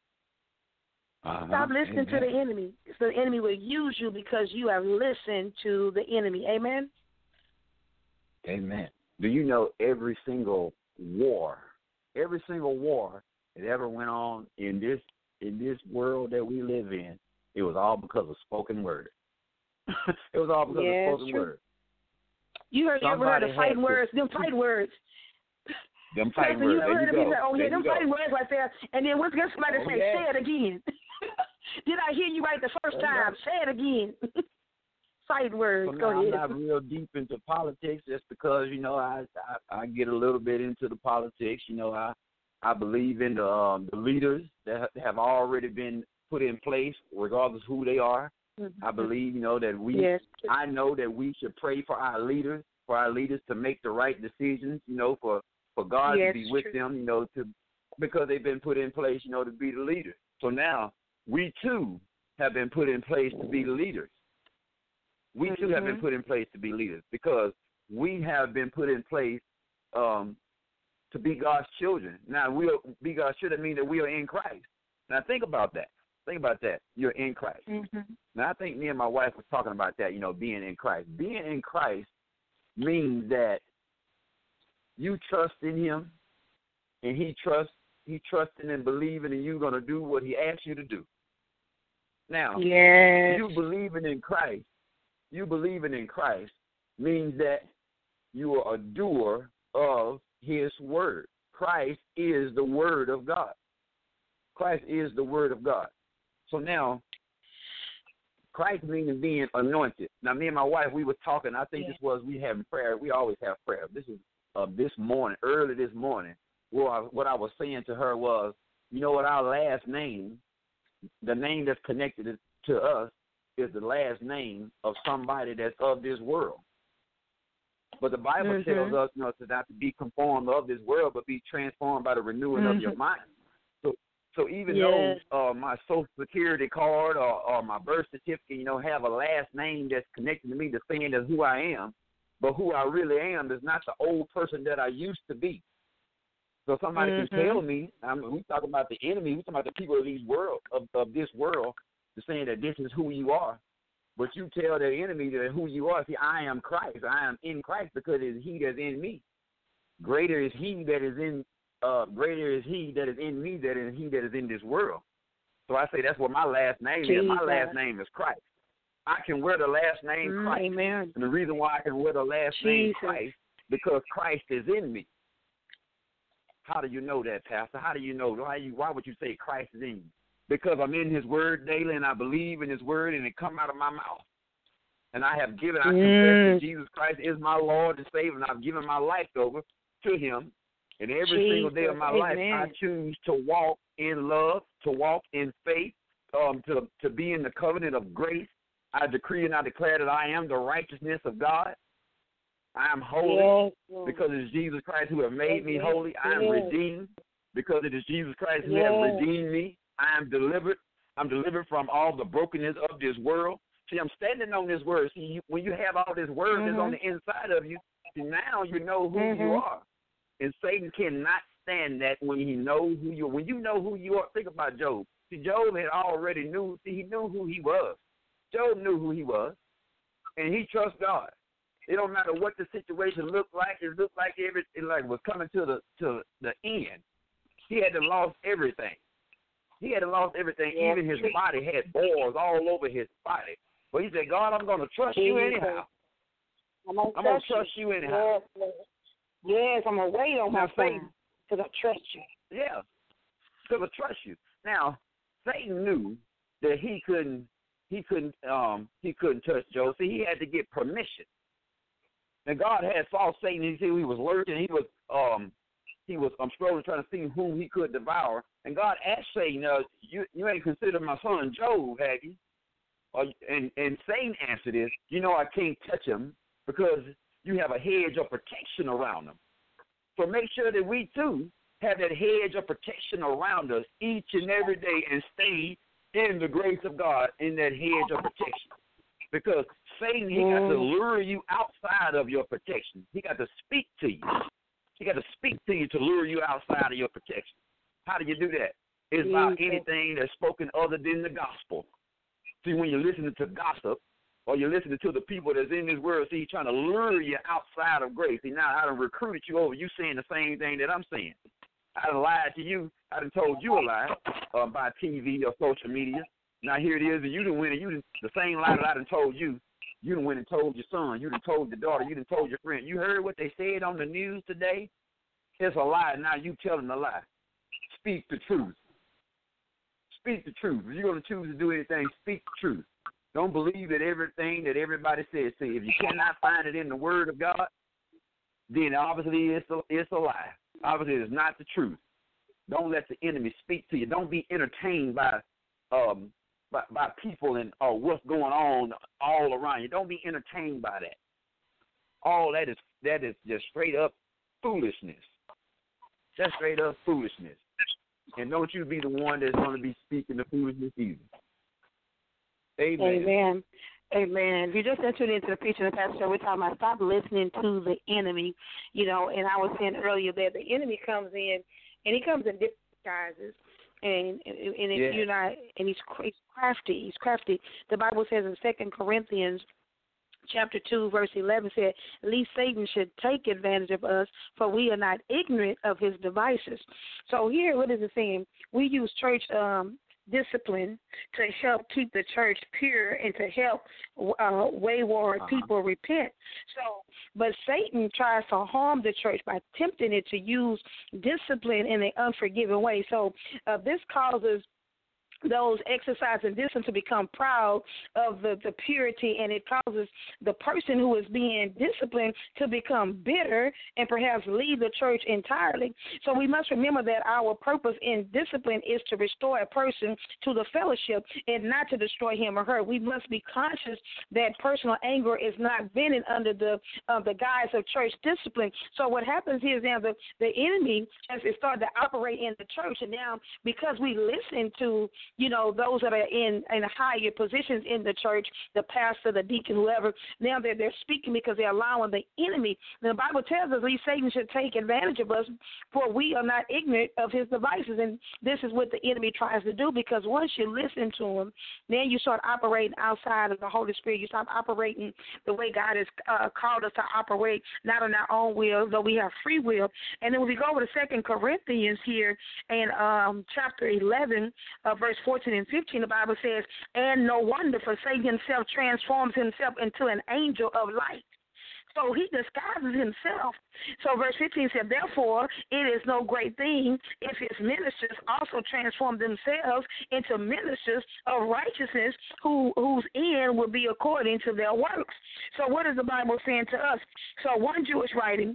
[SPEAKER 5] Uh-huh. Stop listening Amen. to the enemy. So the enemy will use you because you have listened to the enemy. Amen?
[SPEAKER 4] Amen. Do you know every single war, every single war that ever went on in this in this world that we live in, it was all because of spoken word. It was all because yeah, of spoken word.
[SPEAKER 5] You heard, you ever heard of fighting to, words? Them fight words.
[SPEAKER 4] Them fighting words.
[SPEAKER 5] You heard
[SPEAKER 4] them,
[SPEAKER 5] you said, oh, yeah,
[SPEAKER 4] there
[SPEAKER 5] them fighting words right there. And then once again, somebody
[SPEAKER 4] oh,
[SPEAKER 5] say,
[SPEAKER 4] yeah.
[SPEAKER 5] say it again. Did I hear you right the first That's time? Right. Say it again. Fight words.
[SPEAKER 4] So
[SPEAKER 5] Go
[SPEAKER 4] now,
[SPEAKER 5] ahead.
[SPEAKER 4] I'm not real deep into politics just because, you know, I, I, I get a little bit into the politics. You know, I I believe in the, um, the leaders that have already been put in place, regardless of who they are. Mm-hmm. I believe, you know, that we, yes. I know that we should pray for our leaders, for our leaders to make the right decisions, you know, for, for God yes, to be with true. them, you know, to because they've been put in place, you know, to be the leaders. So now we, too, have been put in place to be the leaders. We, mm-hmm. too, have been put in place to be leaders because we have been put in place um, to be God's children. Now, we are, be God's children means that we are in Christ. Now, think about that. Think about that. You're in Christ. Mm-hmm. Now, I think me and my wife was talking about that, you know, being in Christ. Being in Christ means that you trust in him, and he trusts, he trusting and believing, and you're going to do what he asks you to do. Now,
[SPEAKER 5] yes.
[SPEAKER 4] you believing in Christ, you believing in Christ means that you are a doer of his word. Christ is the word of God. Christ is the word of God. So now, Christ meaning being anointed. Now, me and my wife, we were talking. I think yeah. this was we having prayer. We always have prayer. This is uh, this morning, early this morning. well, I, what I was saying to her was, you know what, our last name, the name that's connected to us, is the last name of somebody that's of this world. But the Bible mm-hmm. tells us, you know, to not to be conformed of this world, but be transformed by the renewing mm-hmm. of your mind. So, so even yes. though uh, my Social Security card or, or my birth certificate, you know, have a last name that's connected to me, to saying that who I am, but who I really am is not the old person that I used to be. So somebody mm-hmm. can tell me, I mean, we talk about the enemy, we talk about the people of these world of, of this world, to saying that this is who you are. But you tell the enemy that who you are. See, I am Christ. I am in Christ because it is He that's in me. Greater is He that is in. Uh, greater is He that is in me than is He that is in this world. So I say that's what my last name Jesus. is. My last name is Christ. I can wear the last name
[SPEAKER 5] Mm,
[SPEAKER 4] Christ.
[SPEAKER 5] Amen.
[SPEAKER 4] And the reason why I can wear the last
[SPEAKER 5] Jesus.
[SPEAKER 4] name Christ because Christ is in me. How do you know that, Pastor? How do you know? Why you? Why would you say Christ is in you? Because I'm in His Word daily, and I believe in His Word, and it come out of my mouth. And I have given, I confess
[SPEAKER 5] mm.
[SPEAKER 4] that Jesus Christ is my Lord and Savior, and I've given my life over to Him. And every
[SPEAKER 5] Jesus.
[SPEAKER 4] single day of my
[SPEAKER 5] Amen.
[SPEAKER 4] life, I choose to walk in love, to walk in faith, um, to to be in the covenant of grace. I decree and I declare that I am the righteousness of God. I am holy
[SPEAKER 5] yes.
[SPEAKER 4] because it is Jesus Christ who has made me
[SPEAKER 5] yes.
[SPEAKER 4] holy. I am
[SPEAKER 5] yes.
[SPEAKER 4] redeemed because it is Jesus Christ who
[SPEAKER 5] yes.
[SPEAKER 4] has redeemed me. I am delivered. I'm delivered from all the brokenness of this world. See, I'm standing on this word. See, you, when you have all this word
[SPEAKER 5] mm-hmm.
[SPEAKER 4] that's on the inside of you, see, now you know who
[SPEAKER 5] mm-hmm.
[SPEAKER 4] you are. And Satan cannot stand that when he knows who you are. When you know who you are, think about Job. See, Job had already knew. See, he knew who he was. Job knew who he was, and he trusts God. It don't matter what the situation looked like. It looked like everything like was coming to the to the end. He had to lost everything. He had lost everything. Yeah. Even his body had boils all over his body. But he said, God, I'm going to trust you anyhow.
[SPEAKER 5] I'm going
[SPEAKER 4] to trust, trust you anyhow.
[SPEAKER 5] Yes, yes I'm going to wait on
[SPEAKER 4] now,
[SPEAKER 5] my Satan because I trust you.
[SPEAKER 4] Yeah, because I trust you. Now, Satan knew that he couldn't, he couldn't, um, he couldn't touch Job. See, he had to get permission. And God had saw Satan. He said he was lurking. He was, um, he was um, strolling, trying to see whom he could devour. And God asked Satan, uh, you, you ain't considered my son Job, have you? Uh, and, and Satan answered this, you know I can't touch him because you have a hedge of protection around him. So make sure that we, too, have that hedge of protection around us each and every day and stay in the grace of God in that hedge of protection. Because Satan, he got to lure you outside of your protection. He got to speak to you. He got to speak to you to lure you outside of your protection. How do you do that? It's about anything that's spoken other than the gospel. See, when you're listening to gossip or you're listening to the people that's in this world, see, he's trying to lure you outside of grace. See, now I done recruited you over. You saying the same thing that I'm saying. I done lied to you. I done told you a lie uh, by T V or social media. Now here it is, and you done went and you done, the same lie that I done told you, you done went and told your son, you done told your daughter, you done told your friend. You heard what they said on the news today? It's a lie. Now you telling a lie. Speak the truth. Speak the truth. If you're going to choose to do anything, speak the truth. Don't believe that everything that everybody says. See, if you cannot find it in the Word of God, then obviously it's a, it's a lie. Obviously it's not the truth. Don't let the enemy speak to you. Don't be entertained by um by, by people and uh, what's going on all around you. Don't be entertained by that. All that is that is just straight up foolishness. Just straight up foolishness. And don't you be the one that's going to be speaking the foolishness either. Amen.
[SPEAKER 5] Amen. Amen. If you just entered into the preaching of the pastor, we're talking about stop listening to the enemy. You know, and I was saying earlier that the enemy comes in, and he comes in different guises. And and if
[SPEAKER 4] yeah.
[SPEAKER 5] you're not, and he's, he's crafty. He's crafty. The Bible says in Second Corinthians chapter two, verse eleven said, at least Satan should take advantage of us, for we are not ignorant of his devices. So here, what is it saying? We use church um, discipline to help keep the church pure and to help uh, wayward uh-huh. people repent. So, but Satan tries to harm the church by tempting it to use discipline in an unforgiving way. So uh, this causes those exercise and discipline to become proud of the, the purity, and it causes the person who is being disciplined to become bitter and perhaps leave the church entirely. So we must remember that our purpose in discipline is to restore a person to the fellowship and not to destroy him or her. We must be conscious that personal anger is not vented under the uh, the guise of church discipline. So what happens is now the, the enemy has started to operate in the church, and now because we listen to you know, those that are in, in higher positions in the church, the pastor, the deacon, whoever, now they're, they're speaking because they're allowing the enemy. And the Bible tells us that Satan should take advantage of us, for we are not ignorant of his devices. And this is what the enemy tries to do, because once you listen to him, then you start operating outside of the Holy Spirit. You start operating the way God has uh, called us to operate, not on our own will, though we have free will. And then when we go over to Second Corinthians here in um, chapter eleven, uh, verse fourteen and fifteen, the Bible says, and no wonder, for Satan himself transforms himself into an angel of light. So he disguises himself. So verse fifteen said, therefore, it is no great thing if his ministers also transform themselves into ministers of righteousness, who whose end will be according to their works. So what is the Bible saying to us? So one Jewish writing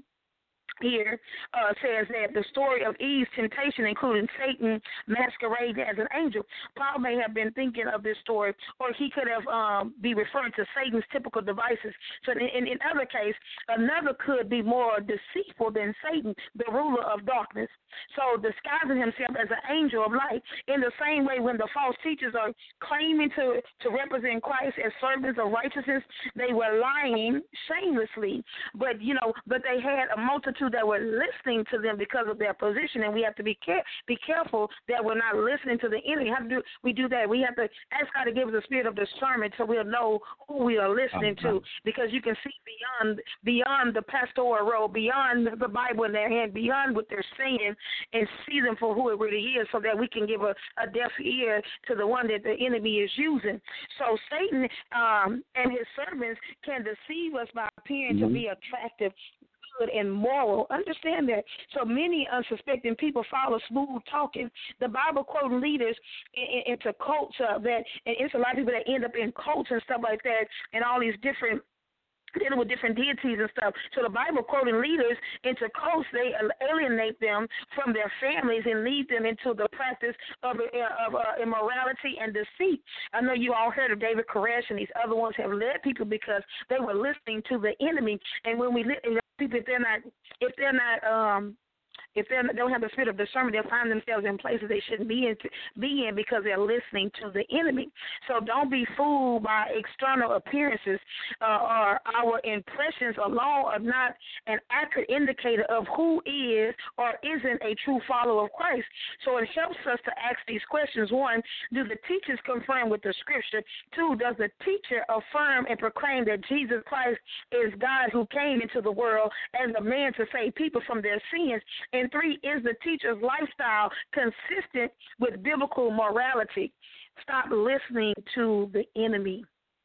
[SPEAKER 5] here uh, says that the story of Eve's temptation, including Satan masquerading as an angel. Paul may have been thinking of this story, or he could have um, be referring to Satan's typical devices. So in, in, in other case, another could be more deceitful than Satan, the ruler of darkness. So disguising himself as an angel of light. In the same way, when the false teachers are claiming to, to represent Christ as servants of righteousness, they were lying shamelessly. But, you know, but they had a multitude that were listening to them because of their position, and we have to be care- be careful that we're not listening to the enemy. How to do we do that? We have to ask God to give us a spirit of discernment so we'll know who we are listening to, because you can see beyond beyond the pastoral role, beyond the Bible in their hand, beyond what they're saying, and see them for who it really is, so that we can give a, a deaf ear to the one that the enemy is using. So Satan um, and his servants can deceive us by appearing mm-hmm. to be attractive, good, and moral. Understand that. So many unsuspecting people follow smooth talking, the Bible quoting leaders in, into cults uh, that, and it's a lot of people that end up in cults and stuff like that, and all these different dealing with different deities and stuff. So the Bible quoting leaders into cults, they alienate them from their families and lead them into the practice of, of uh, immorality and deceit. I know you all heard of David Koresh, and these other ones have led people because they were listening to the enemy. And when we people, if they're not, if they're not, um, if they don't have the spirit of discernment, they'll find themselves in places they shouldn't be in, be in because they're listening to the enemy. So don't be fooled by external appearances uh, or our impressions alone are not an accurate indicator of who is or isn't a true follower of Christ. So it helps us to ask these questions. One, do the teachers confirm with the scripture? Two, does the teacher affirm and proclaim that Jesus Christ is God who came into the world as a man to save people from their sins? And three, is the teacher's lifestyle consistent with biblical morality? Stop listening to the enemy.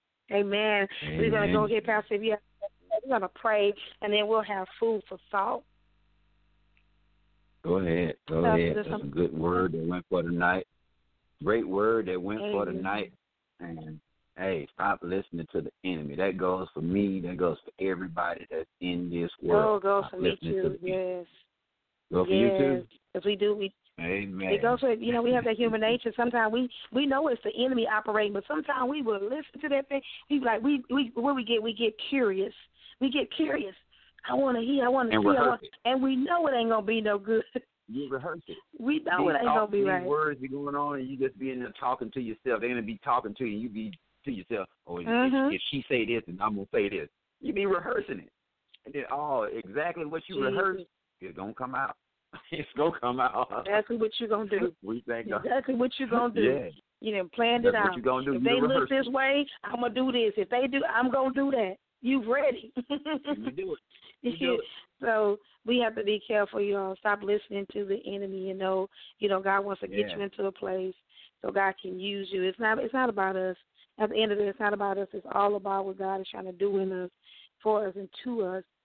[SPEAKER 5] Amen. Amen. We're going to go here, Pastor. If you have, we're going to pray, and then we'll have food for thought.
[SPEAKER 4] Go ahead. Go Pastor, ahead. That's some... a good word that went for tonight. Great word that went Amen. For tonight. And, hey, stop listening to the enemy. That goes for me. That goes for everybody that's in this world.
[SPEAKER 5] Oh, it goes for me, too. Yes.
[SPEAKER 4] Go for
[SPEAKER 5] yes,
[SPEAKER 4] you too?
[SPEAKER 5] Because we do. We,
[SPEAKER 4] Amen.
[SPEAKER 5] It goes with, you know, we have that human nature. Sometimes we, we know it's the enemy operating, but sometimes we will listen to that thing. We like, we, we what we get, we get curious. We get curious. I want to hear, I want to see, I want, and we know it ain't going to be no good.
[SPEAKER 4] You rehearse it.
[SPEAKER 5] We know these it ain't going to be right.
[SPEAKER 4] Words be going on, and you just be in there talking to yourself. They're going to be talking to you, and you be to yourself, oh,
[SPEAKER 5] mm-hmm.
[SPEAKER 4] if, if she say this, then I'm going to say this. You be rehearsing it. And then, oh, exactly what you Jesus. rehearse is going to come out. It's going to come out.
[SPEAKER 5] Exactly what you're going to do.
[SPEAKER 4] We think
[SPEAKER 5] exactly what you're going to do.
[SPEAKER 4] Yeah.
[SPEAKER 5] You done planned
[SPEAKER 4] That's
[SPEAKER 5] it out.
[SPEAKER 4] What you gonna do.
[SPEAKER 5] If
[SPEAKER 4] you
[SPEAKER 5] they
[SPEAKER 4] rehearse.
[SPEAKER 5] look this way, I'm going to do this. If they do, I'm going to do that. You've ready.
[SPEAKER 4] You do it. You do it.
[SPEAKER 5] So we have to be careful, you know, stop listening to the enemy. You know, you know, God wants to get
[SPEAKER 4] yeah.
[SPEAKER 5] you into a place so God can use you. It's not it's not about us. At the end of it, it's not about us. It's all about what God is trying to do in us, for us, and to us.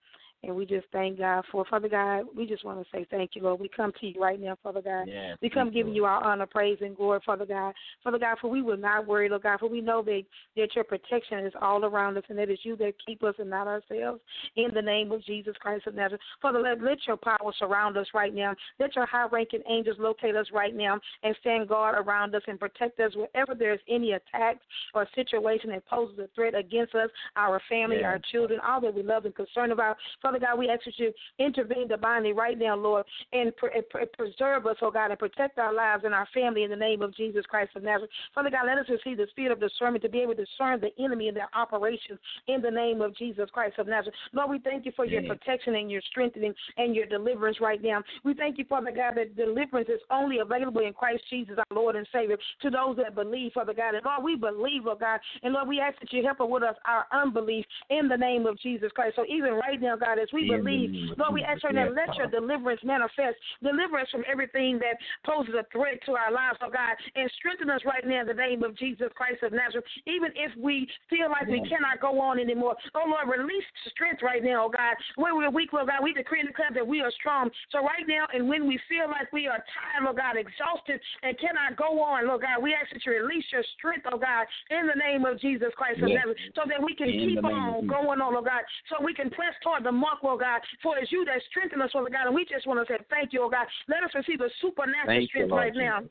[SPEAKER 5] And we just thank God for Father God, we just want to say thank you, Lord. We come to you right now, Father God.
[SPEAKER 4] Yes,
[SPEAKER 5] we come giving you our honor, praise, and glory, Father God. Father God, for we will not worry, Lord God, for we know that, that your protection is all around us, and that it's you that keep us and not ourselves. In the name of Jesus Christ of Nazareth. Father, let, let your power surround us right now. Let your high-ranking angels locate us right now and stand guard around us and protect us wherever there's any attack or situation that poses a threat against us, our family,
[SPEAKER 4] yes.
[SPEAKER 5] our children, all that we love and concerned about. Father God, we ask that you intervene divinely right now, Lord, and, pre- and pre- preserve us, oh God, and protect our lives and our family in the name of Jesus Christ of Nazareth. Father God, let us receive the spirit of discernment to be able to discern the enemy and their operations in the name of Jesus Christ of Nazareth. Lord, we thank you for your protection and your strengthening and your deliverance right now. We thank you, Father God, that deliverance is only available in Christ Jesus, our Lord and Savior, to those that believe, Father God. And Lord, we believe, Lord God, and Lord, we ask that you help us with us our unbelief in the name of Jesus Christ. So even right now, God, as we in believe, Lord, we ask right now, let your deliverance manifest. Deliver us from everything that poses a threat to our lives, oh God, and strengthen us right now in the name of Jesus Christ of Nazareth. Even if we feel like we cannot go on anymore, oh Lord, release strength right now, oh God. When we're weak, Lord God, we decree and declare that we are strong. So right now, and when we feel like we are tired, Lord God, exhausted and cannot go on, Lord God, we ask that you release your strength, oh God, in the name of Jesus Christ of Nazareth, so that we can in keep on going on, Lord God, so we can press toward the mark, Lord God, for it's you that strengthen us, Lord God, and we just want to say thank you, oh God. Let us receive a supernatural thank strength you, right Jesus. Now.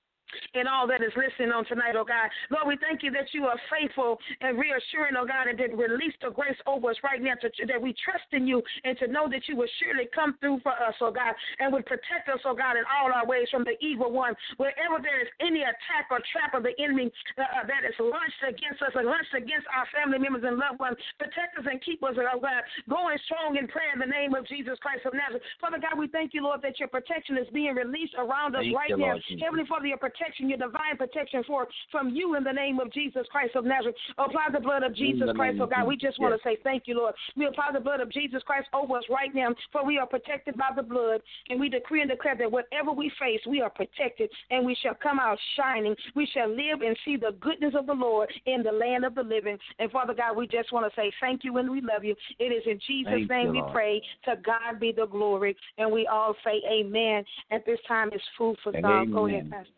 [SPEAKER 5] And all that is listening on tonight, oh God. Lord, we thank you that you are faithful and reassuring, oh God, and that release the grace over us right now, to, that we trust in you and to know that you will surely come through for us, oh God, and would protect us, oh God, in all our ways from the evil one. Wherever there is any attack or trap of the enemy uh, uh, that is launched against us or launched against our family members and loved ones, protect us and keep us, oh God, going strong in prayer in the name of Jesus Christ of Nazareth. Father God, we thank you, Lord, that your protection is being released around us thank right you, now. Lord, Heavenly Father, your protection your divine protection for from you in the name of Jesus Christ of Nazareth. Apply the blood of Jesus Christ, oh God. We just want to say thank you, Lord. We apply the blood of Jesus Christ over us right now, for we are protected by the blood, and we decree and declare that whatever we face, we are protected, and we shall come out shining. We shall live and see the goodness of the Lord in the land of the living. And Father God, we just want to say thank you and we love you. It is in Jesus' thank name you, we Lord. Pray. To God be the glory, and we all say amen. At this time, it's food for thought. Go ahead, Pastor.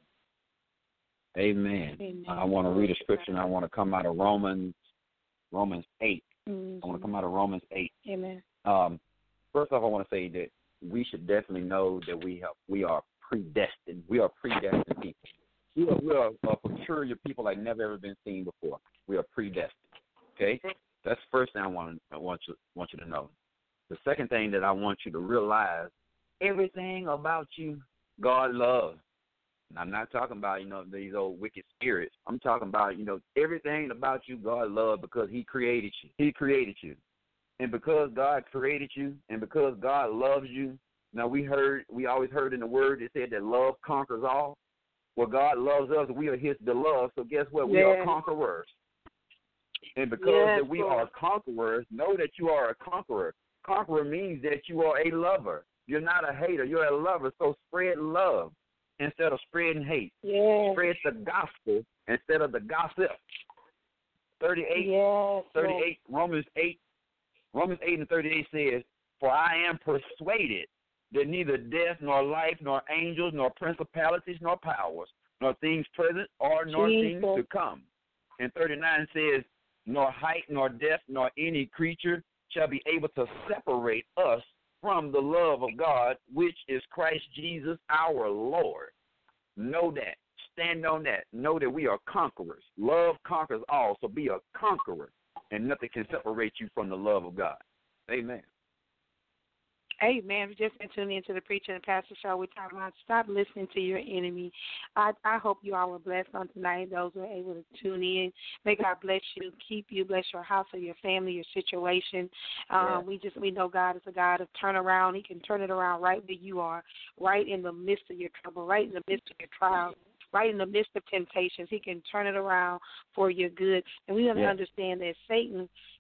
[SPEAKER 4] Amen. Amen. I want to read a scripture, and I want to come out of Romans, Romans eight. Mm-hmm. I want to come out of Romans eight.
[SPEAKER 5] Amen.
[SPEAKER 4] Um, first off, I want to say that we should definitely know that we have we are predestined. We are predestined people. We are, we are a peculiar people like never ever been seen before. We are predestined. Okay, that's the first thing I want I want you want you to know. The second thing that I want you to realize, everything about you, God loves. And I'm not talking about, you know, these old wicked spirits. I'm talking about, you know, everything about you God loves because he created you. He created you. And because God created you and because God loves you, now we heard, we always heard in the word, it said that love conquers all. Well, God loves us. We are his beloved. So guess what? We yes. are conquerors. And because yes, that we Lord. Are conquerors, know that you are a conqueror. Conqueror means that you are a lover. You're not a hater. You're a lover. So spread love instead of spreading hate.
[SPEAKER 5] Yes.
[SPEAKER 4] Spread the gospel instead of the gossip. thirty-eight,
[SPEAKER 5] yes,
[SPEAKER 4] thirty-eight,
[SPEAKER 5] yes.
[SPEAKER 4] Romans eight, Romans eight and thirty-eight says, "For I am persuaded that neither death nor life nor angels nor principalities nor powers nor things present or nor Jesus. Things to come." And thirty-nine says, "Nor height nor depth nor any creature shall be able to separate us from the love of God, which is Christ Jesus our Lord." Know that. Stand on that. Know that we are conquerors. Love conquers all, so be a conqueror, and nothing can separate you from the love of God. Amen.
[SPEAKER 5] Amen. We just been tuning into the Preacher and Pastor Show. We're talking about stop listening to your enemy. I, I hope you all were blessed on tonight. Those who are able to tune in. May God bless you, keep you, bless your house or your family, your situation. Um, yeah. We just we know God is a God of turnaround. He can turn it around right where you are, right in the midst of your trouble, right in the midst of your trials. Right in the midst of temptations, he can turn it around for your good. And we want to yeah. understand that Satan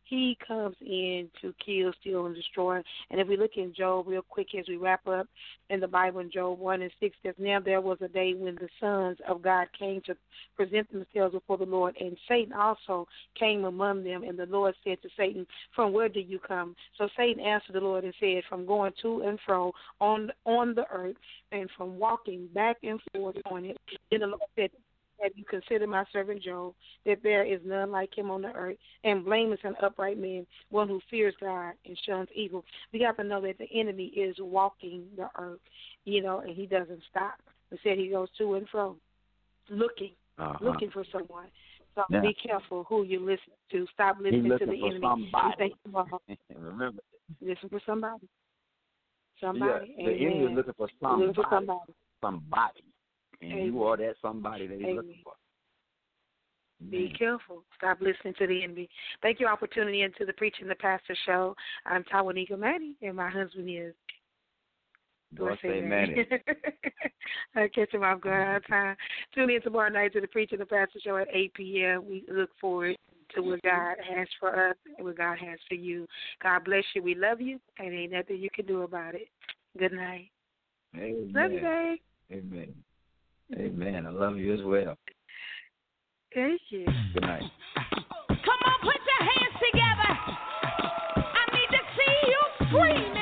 [SPEAKER 5] he comes in to kill, steal, and destroy. And if we look in Job real quick as we wrap up in the Bible in Job one and six, says, now there was a day when the sons of God came to present themselves before the Lord, and Satan also came among them. And the Lord said to Satan, from where do you come? So Satan answered the Lord and said, from going to and fro on on the earth, and from walking back and forth on it. Then the Lord said, have you considered my servant Job, that there is none like him on the earth, and blameless and upright man, one who fears God and shuns evil? We got to know that the enemy is walking the earth, you know, and he doesn't stop. He said he goes to and fro, looking, uh-huh. looking for someone. So yeah. Be careful who you listen to. Stop listening to the enemy.
[SPEAKER 4] Somebody. Remember,
[SPEAKER 5] listen for somebody. Somebody.
[SPEAKER 4] Yeah, the enemy is looking for somebody.
[SPEAKER 5] Looking for somebody.
[SPEAKER 4] Somebody. And Amen. You are that somebody that he's Amen. Looking for.
[SPEAKER 5] Be mm. careful. Stop listening to the enemy. Thank you all for tuning in to the Preaching the Pastor show. I'm Tawanika Manny, and my husband is.
[SPEAKER 4] Do I say Manny?
[SPEAKER 5] I catch him off guard all the time. Tune in tomorrow night to the Preaching the Pastor show at eight p.m. We look forward to what God has for us and what God has for you. God bless you. We love you, and ain't nothing you can do about it. Good night.
[SPEAKER 4] Amen.
[SPEAKER 5] Love you, babe.
[SPEAKER 4] Amen. Amen. I love you as well.
[SPEAKER 5] Thank you.
[SPEAKER 4] Good night.
[SPEAKER 2] Come on, put your hands together. I need to see you scream.